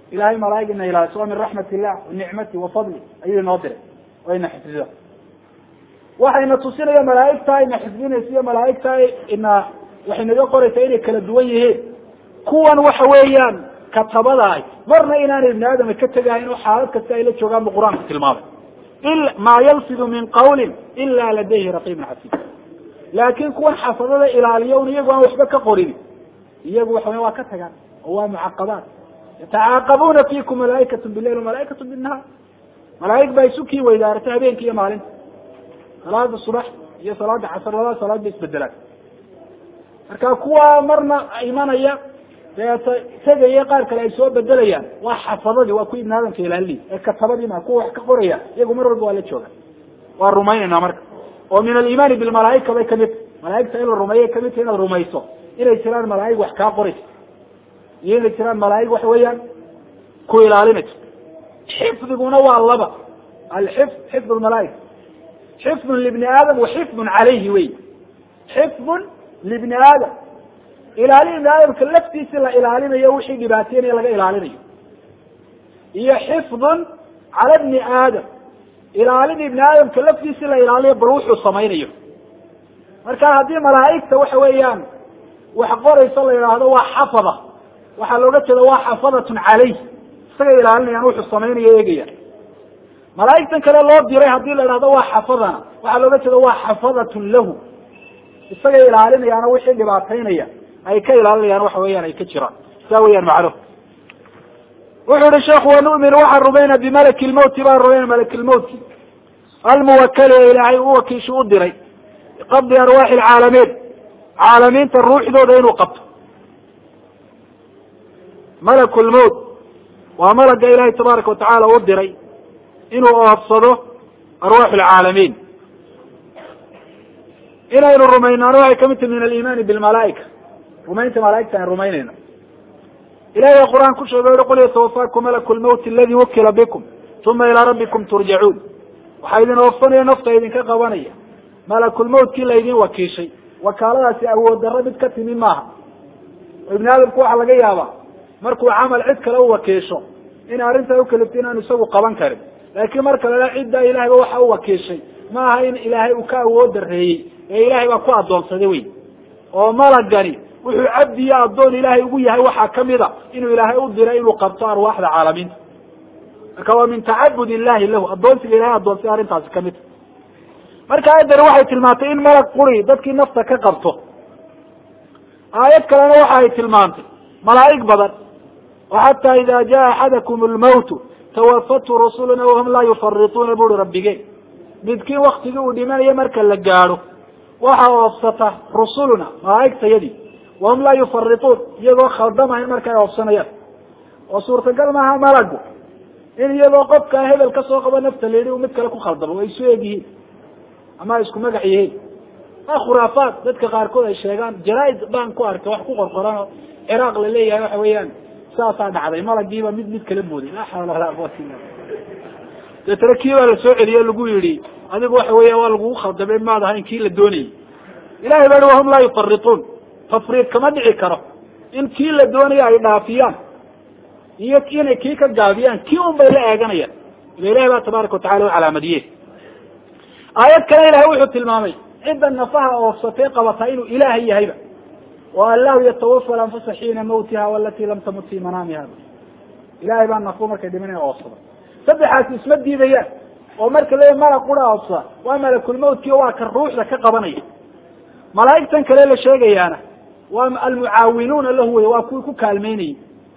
ilahay malaa'igna ilaaliso waa min raxmat illah wa nicmati wa fadli ayuu inoo diray oo ina xifdido waxayna tusinaya malaa'igta ina xifdinaysa iyo malaa'igta ina waxay naga qoraysaa inay kala duwan yihiin kuwan waxa weeyaan katabada ah marna inaanay ibni aadama ka tegahayn oo xaalad kasta ay la joogaan bu qur-aanku tilmaamay maa yalfidu min qawlin ila ladayhi raqibun xasiid laakin kuwan xafadada ilaaliya un iyagu aan waxba ka qorin iyagu waxa waa ka tagaan oo waa mucaqabaat yatacaaqabuna fikum malaa'ikatu bilayl malaa'ikatu binnahaar malaa'ig baa isu kii weydaaratay habeenki iyo maalinta salaada subax iyo salaada casr labada salaad bay isbedelaan marka kuwa marna imanaya tegaya qaar kale ay soo bedelayaan waa xafadadii waa ku ibn aadamka ilaali ee katabadii ma kuwa wax ka qoraya iyagu mar walba waa la jooga waa rumaynayna marka oo min al-iman bil malaa'ika bay kamid malaa'ikta in la rumeeyo kamid inaad rumayso inay jiraan malaa'ig wax ka qorayso iyo inay jiraan malaa'ig wax weeyaan ku ilaalinayso xifdiguna waa laba al-hifz hifz al-malaa'ik حفظ لابن آدم وحفظ عليه وي حفظ لابن آدم إلى ابن آدم كلفتي سلا إلى علينا يوحي دباتين يلقى إلى علينا هي حفظ على ابن آدم إلى علينا ابن آدم كلفتي سلا إلى عليه بروح الصمينية مركان هذه ملائكة وحويان وحقور يصلي إلى هذا وحفظه وحلوقته هذا حفظة عليه سلا إلى علينا يروح الصمينية يجي malaa'igtan kale loo diray hadii la yiraahdo waa xafadana waxa looga jeedo waa xafadatu lahu isaga ilaalinayaan wixii dhibaataynaya ay ka ilaalinayaan wax weeyaan ay ka jiraan saawiyaan macno wuxuu sheekhu wa nu'minu wa rubayna bi malak al-maut ba rubayna malak al-maut al-muwakkal ilaahi huwa kiishu u diray qabdi arwaax al-alamin caalamiinta ruuxdooda inuu qabto malak al-maut wa malak ilaahi tabaaraka wa ta'ala u diray inuu oofsado arwaax alcaalamiin inaynu rumaynaano waxay kamid tahay min aliimaani bilmalaaika rumaynta malaaigta aan rumaynayno ilahay qur-aan ku sheegay ui qul yatawafaakum malaku lmawti aladi wukila bikum uma ilaa rabbikum turjacuun waxaa idin oofsanaya nafta idinka qabanaya malakulmawtkii laydin wakiishay wakaaladaasi awood darro mid ka timi maaha oo ibni aadamku waxaa laga yaabaa markuu camal cid kale u wakiisho in arrintaa ukalifta inaanu isagu qaban karin laakiin marka la cidda ilaahayba waxa u wakiishay ma aha in ilaahay uu ka awood dareeyay ee ilaahay baa ku adoonsaday wey oo malagani wuxuu cabdi iyo adoon ilaahay ugu yahay waxaa kamid a inuu ilaahay u diray inuu qabto arwaaxda caalamiinta marka waa min tacabud illahi lahu adoonsiga ilahay adoonsay arrintaasi kamid marka aayadani waxay tilmaantay in malag quri dadkii nafta ka qabto aayad kalena waxa ay tilmaantay malaa'ig badan oo xataa ida jaa axadakum lmawt twafatu rusuluna wahum laa yufarituuna buri rabbigeen midkiin waktigii uu dhimanayo marka la gaadho waxa oofsata rusuluna malaa'igtayadii wahum laa yufarituun iyagoo khaldamahayn marka ay oofsanayaan oo suurtagal maaha malagu in iyadoo qofka hebel kasoo qabo nafta la yidhi u mid kale ku khaldamo way isu eg yihiin ama ay isku magac yihiin waa khuraafaad dadka qaarkood ay sheegaan jaraaid baan ku arkay wax ku qorqoran oo ciraaq la leeyahay waxa weeyaan saasaa dhacday malagiiba mid kala mooday laa xawla walaa quwwata illa billah deetana la soo celiyo lagu yidhi adigu waxa weeya waa lagu khaldamay maad ahayn kii la doonayay ilahay baa wahum laa yufarituun tafriid kama dhici karo in kii la doonayo ay dhaafiyaan iyo inay kii ka gaabiyaan kii un bay la eeganayaan ila ilahay baa tabaaraka watacala u calaamadiyey aayad kale ilahay wuxuu tilmaamay cidda nafaha oofsatay qabataa inuu ilaahay yahayba والله يتوفى الأنفس حين موتها والتي لم تمت في منامها إلهي بان نفو مركا دمنا أوصى سبحات اسمد دي ذيان ومركا ليه ملك قرى أوصى وملك الموت كيواك الروح لك قبنية ملائكة كليلة شيئانا والمعاونون له وكو كالميني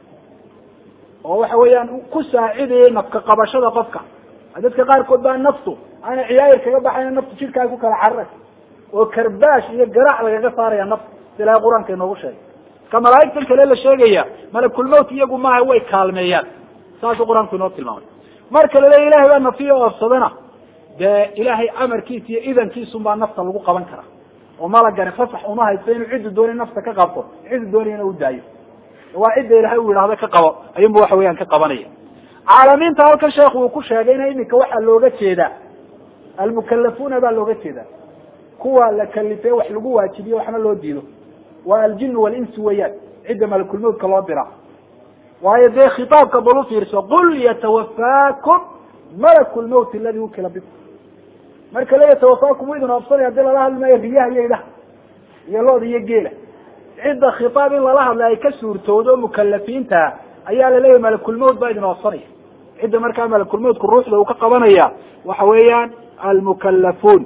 وهو حويان كساعدي نفك قبشة قفك عددك قار كودان نفسه أنا عياير كيبا حين نفسه شركة يكو كالعرك وكرباش يقرع لك صار يا نفس إلى قرآن كأنه شيء كملائكة كليلة شيئا ملك الموت يقول ما هو كالميان ساس قرآن كأنه الموت مركل إلهي بأن فيه وأفسدنا ده إلهي أمر كيسي إذا كيسهم بأن نفسه لقو قبان كرا وملك جاني فصح وما هيتين عد دوني نفسه كقبطه عد دوني أنا ودايف وعد إلهي وإلى هذا كقبط أيام بوحويان كقبانية عالمين تهوك الشيخ وكوش هاجين إنك وحا اللوغة شيدا المكلفون بأن اللوغة شيدا كوا لكلفه وحلقوه واتشبيه وحمل له دينه والجن والإنس ويات عندما ملك الموت كالوابرة waayo dee khitaabka bal u fiirso qul yatawafaakum malaku lmawt aladi wukila bikum marka la yatawafaakum idin oobsanaya hadii lala hadlmayo riyaha iyo idaha iyo looda iyo geela cidda khitaab in lala hadla ay ka suurtoodo mukalafiinta ayaa laleeyahay malakulmawt baa idin oobsanaya cidda markaa malakulmawtku ruuxda uu ka qabanaya waxa weeyaan almukalafuun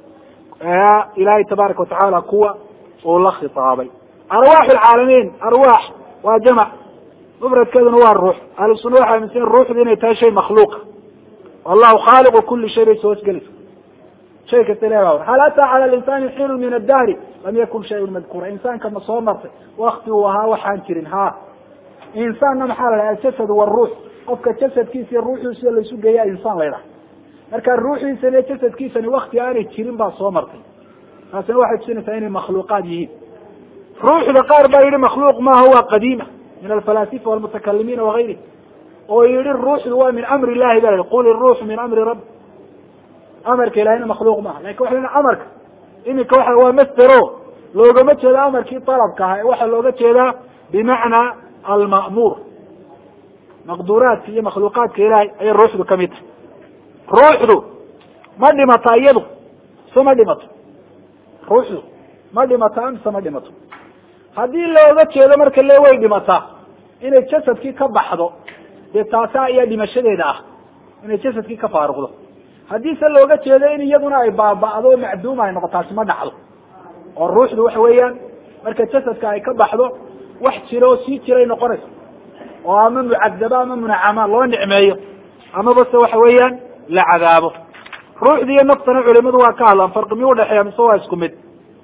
ilahay tabaaraka watacaala kuwa uu la khitaabay arwaax alcaalamiin arwaax waa jamac mufradkeeduna waa ruux ahlu sunna waxay aaminsan ruuxdu inay tahay shay makhluuqa wallahu khaaliqu kuli shay bay soo hosgelaysa shay kasta ilahay baa hal ataa cala linsani xiinun min addahri lam yakun shayun madkuura insaanka ma soo martay wakti uu ahaa waxaan jirin ha insaanna maxaa la dhaha aljasad waruux qofka jasadkiisa iyo ruuxiisa laysu geeyaa insaan la ydhaha marka ruuxiisan iyo jasadkiisani wakti aanay jirin baa soo martay taasina waxay tusinaysaa inay makhluuqaad yihiin ruuxda qaar baa yihi makhluuq maaha waa qadiima min alfalaasifa walmutakalimiina wagayri oo yihi ruuxdu waa min amri illahi ba qul iruuxu min amri rabbi amarka ilahina makhluuq maaha lakin waxa lena amarka iminka waxa waa masdero loogama jeeda amarkii dalabka aha waxaa looga jeedaa bimacnaa alma'muur maqduraadka iyo makhluuqaadka ilahay ayay ruuxdu kamid tahay ruuxdu ma dhimata iyadu se ma dhimato ruuxdu ma dhimata mise ma dhimato haddii looga jeedo marka le way dhimataa inay jasadkii ka baxdo dee taasa ayaa dhimashadeeda ah inay jasadkii ka faaruqdo haddii se looga jeedo in iyaduna ay baaba'do o macduuma ay noqo taasi ma dhacdo oo ruuxdu waxa weeyaan marka jasadka ay ka baxdo wax jira oo sii jiray noqonayso oo ama mucadaba ama munacama loo nicmeeyo amaba se waxa weeyaan la cadaabo ruuxda iyo naftana culimadu waa ka hadlaan farqi mi udhexeeya mise waa isku mid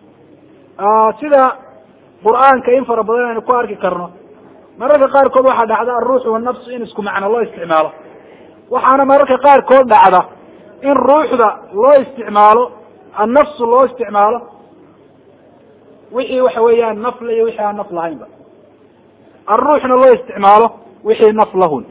sida qur'aanka in fara badan aynu ku arki karno mararka qaarkood waxaa dhacda alruuxu wanafsu in isku macno loo isticmaalo waxaana mararka qaarkood dhacda in ruuxda loo isticmaalo annafsu loo isticmaalo wixii waxa weeyaan nafla iyo wixii aan naf lahaynba alruuxna loo isticmaalo wixii naf lahun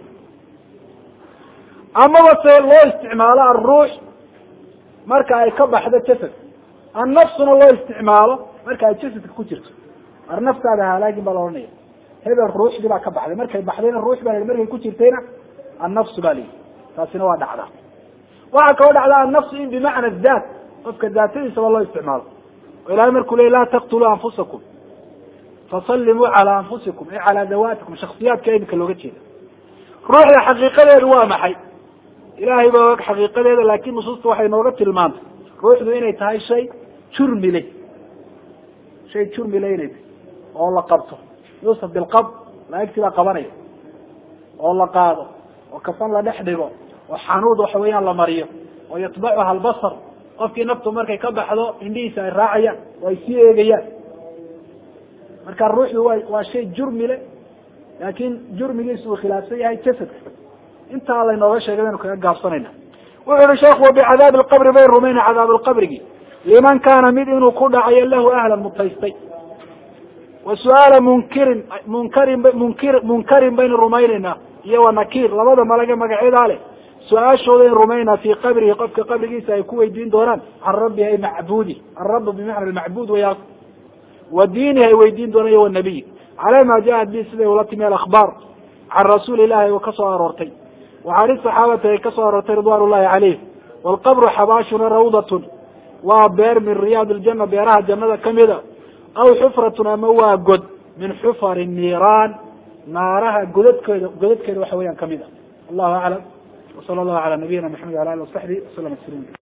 amaba se loo isticmaalo alruux marka ay ka baxdo jasad annafsuna loo isticmaalo marka ay jasadka ku jirto ar naftaada halaagin baa la ohanaya hebel ruuxdii baa ka baxday markay baxdayna ruux baa la markay ku jirtayna annafsu baa layihi taasina waa dhacda waxaa kaloo dhacda annafsu in bimacna daat qofka daatadiisaba loo isticmaalo oo ilahay markuu ley laa taqtuluu anfusakum fasallimuu calaa anfusikum ay calaa dawaatikum shaksiyaadka idinka looga jeeda ruuxda xaqiiqadeedu waa maxay ilahay baa og xaqiiqadeeda laakin nusuusta waxay nooga tilmaantay ruuxdu inay tahay shay jurmile shay jurmile inay tahay oo la qabto yuusaf bilqabd malaigti baa qabanaya oo la qaado oo kafan la dhex dhigo oo xanuud waxa weeyaan la mariyo oo yatbacuha albasar qofkii naftu markay ka baxdo indhihiisa ay raacayaan oo ay sii eegayaan marka ruuxdu waa shay jurmile laakin jurmigiisu uu khilaafsan yahay jasadka intaa laynooga sheegay baynu kaga gaabsanayna wuxu uhi sheekhu wabicadaabi lqabri bay rumayna cadaab lqabrigi liman kaana mid inuu ku dhacayo lahu ahlan mutaystay wa su-aala munkarin baynu rumaynaynaa iyo wa nakiir labada malage magacyadaa leh su-aashooda in rumaynaa fii qabrihi qofka qabrigiisa ay ku weydiin doonaan can rabbihi ay macbuudi alrab bimacna almacbuud waya wa diinihi ay weydiin doonaan iyo wanabiyi calaa ma jaaat bi siday ula timi alakhbaar can rasuuli ilahi oo kasoo aroortay waxaani saxaabati ay kasoo aroortay ridwan ullahi calayh waalqabru xabaashuna rawdatun waa beer min riyaad ljana beeraha jannada kamida aw xufratun ama waa god min xufari niiraan naaraha godadkeeda waxa weeyaan kamid a allahu aclam wasala allahu cala nabiyina maxamed wala alih wasaxbi waslama tasliima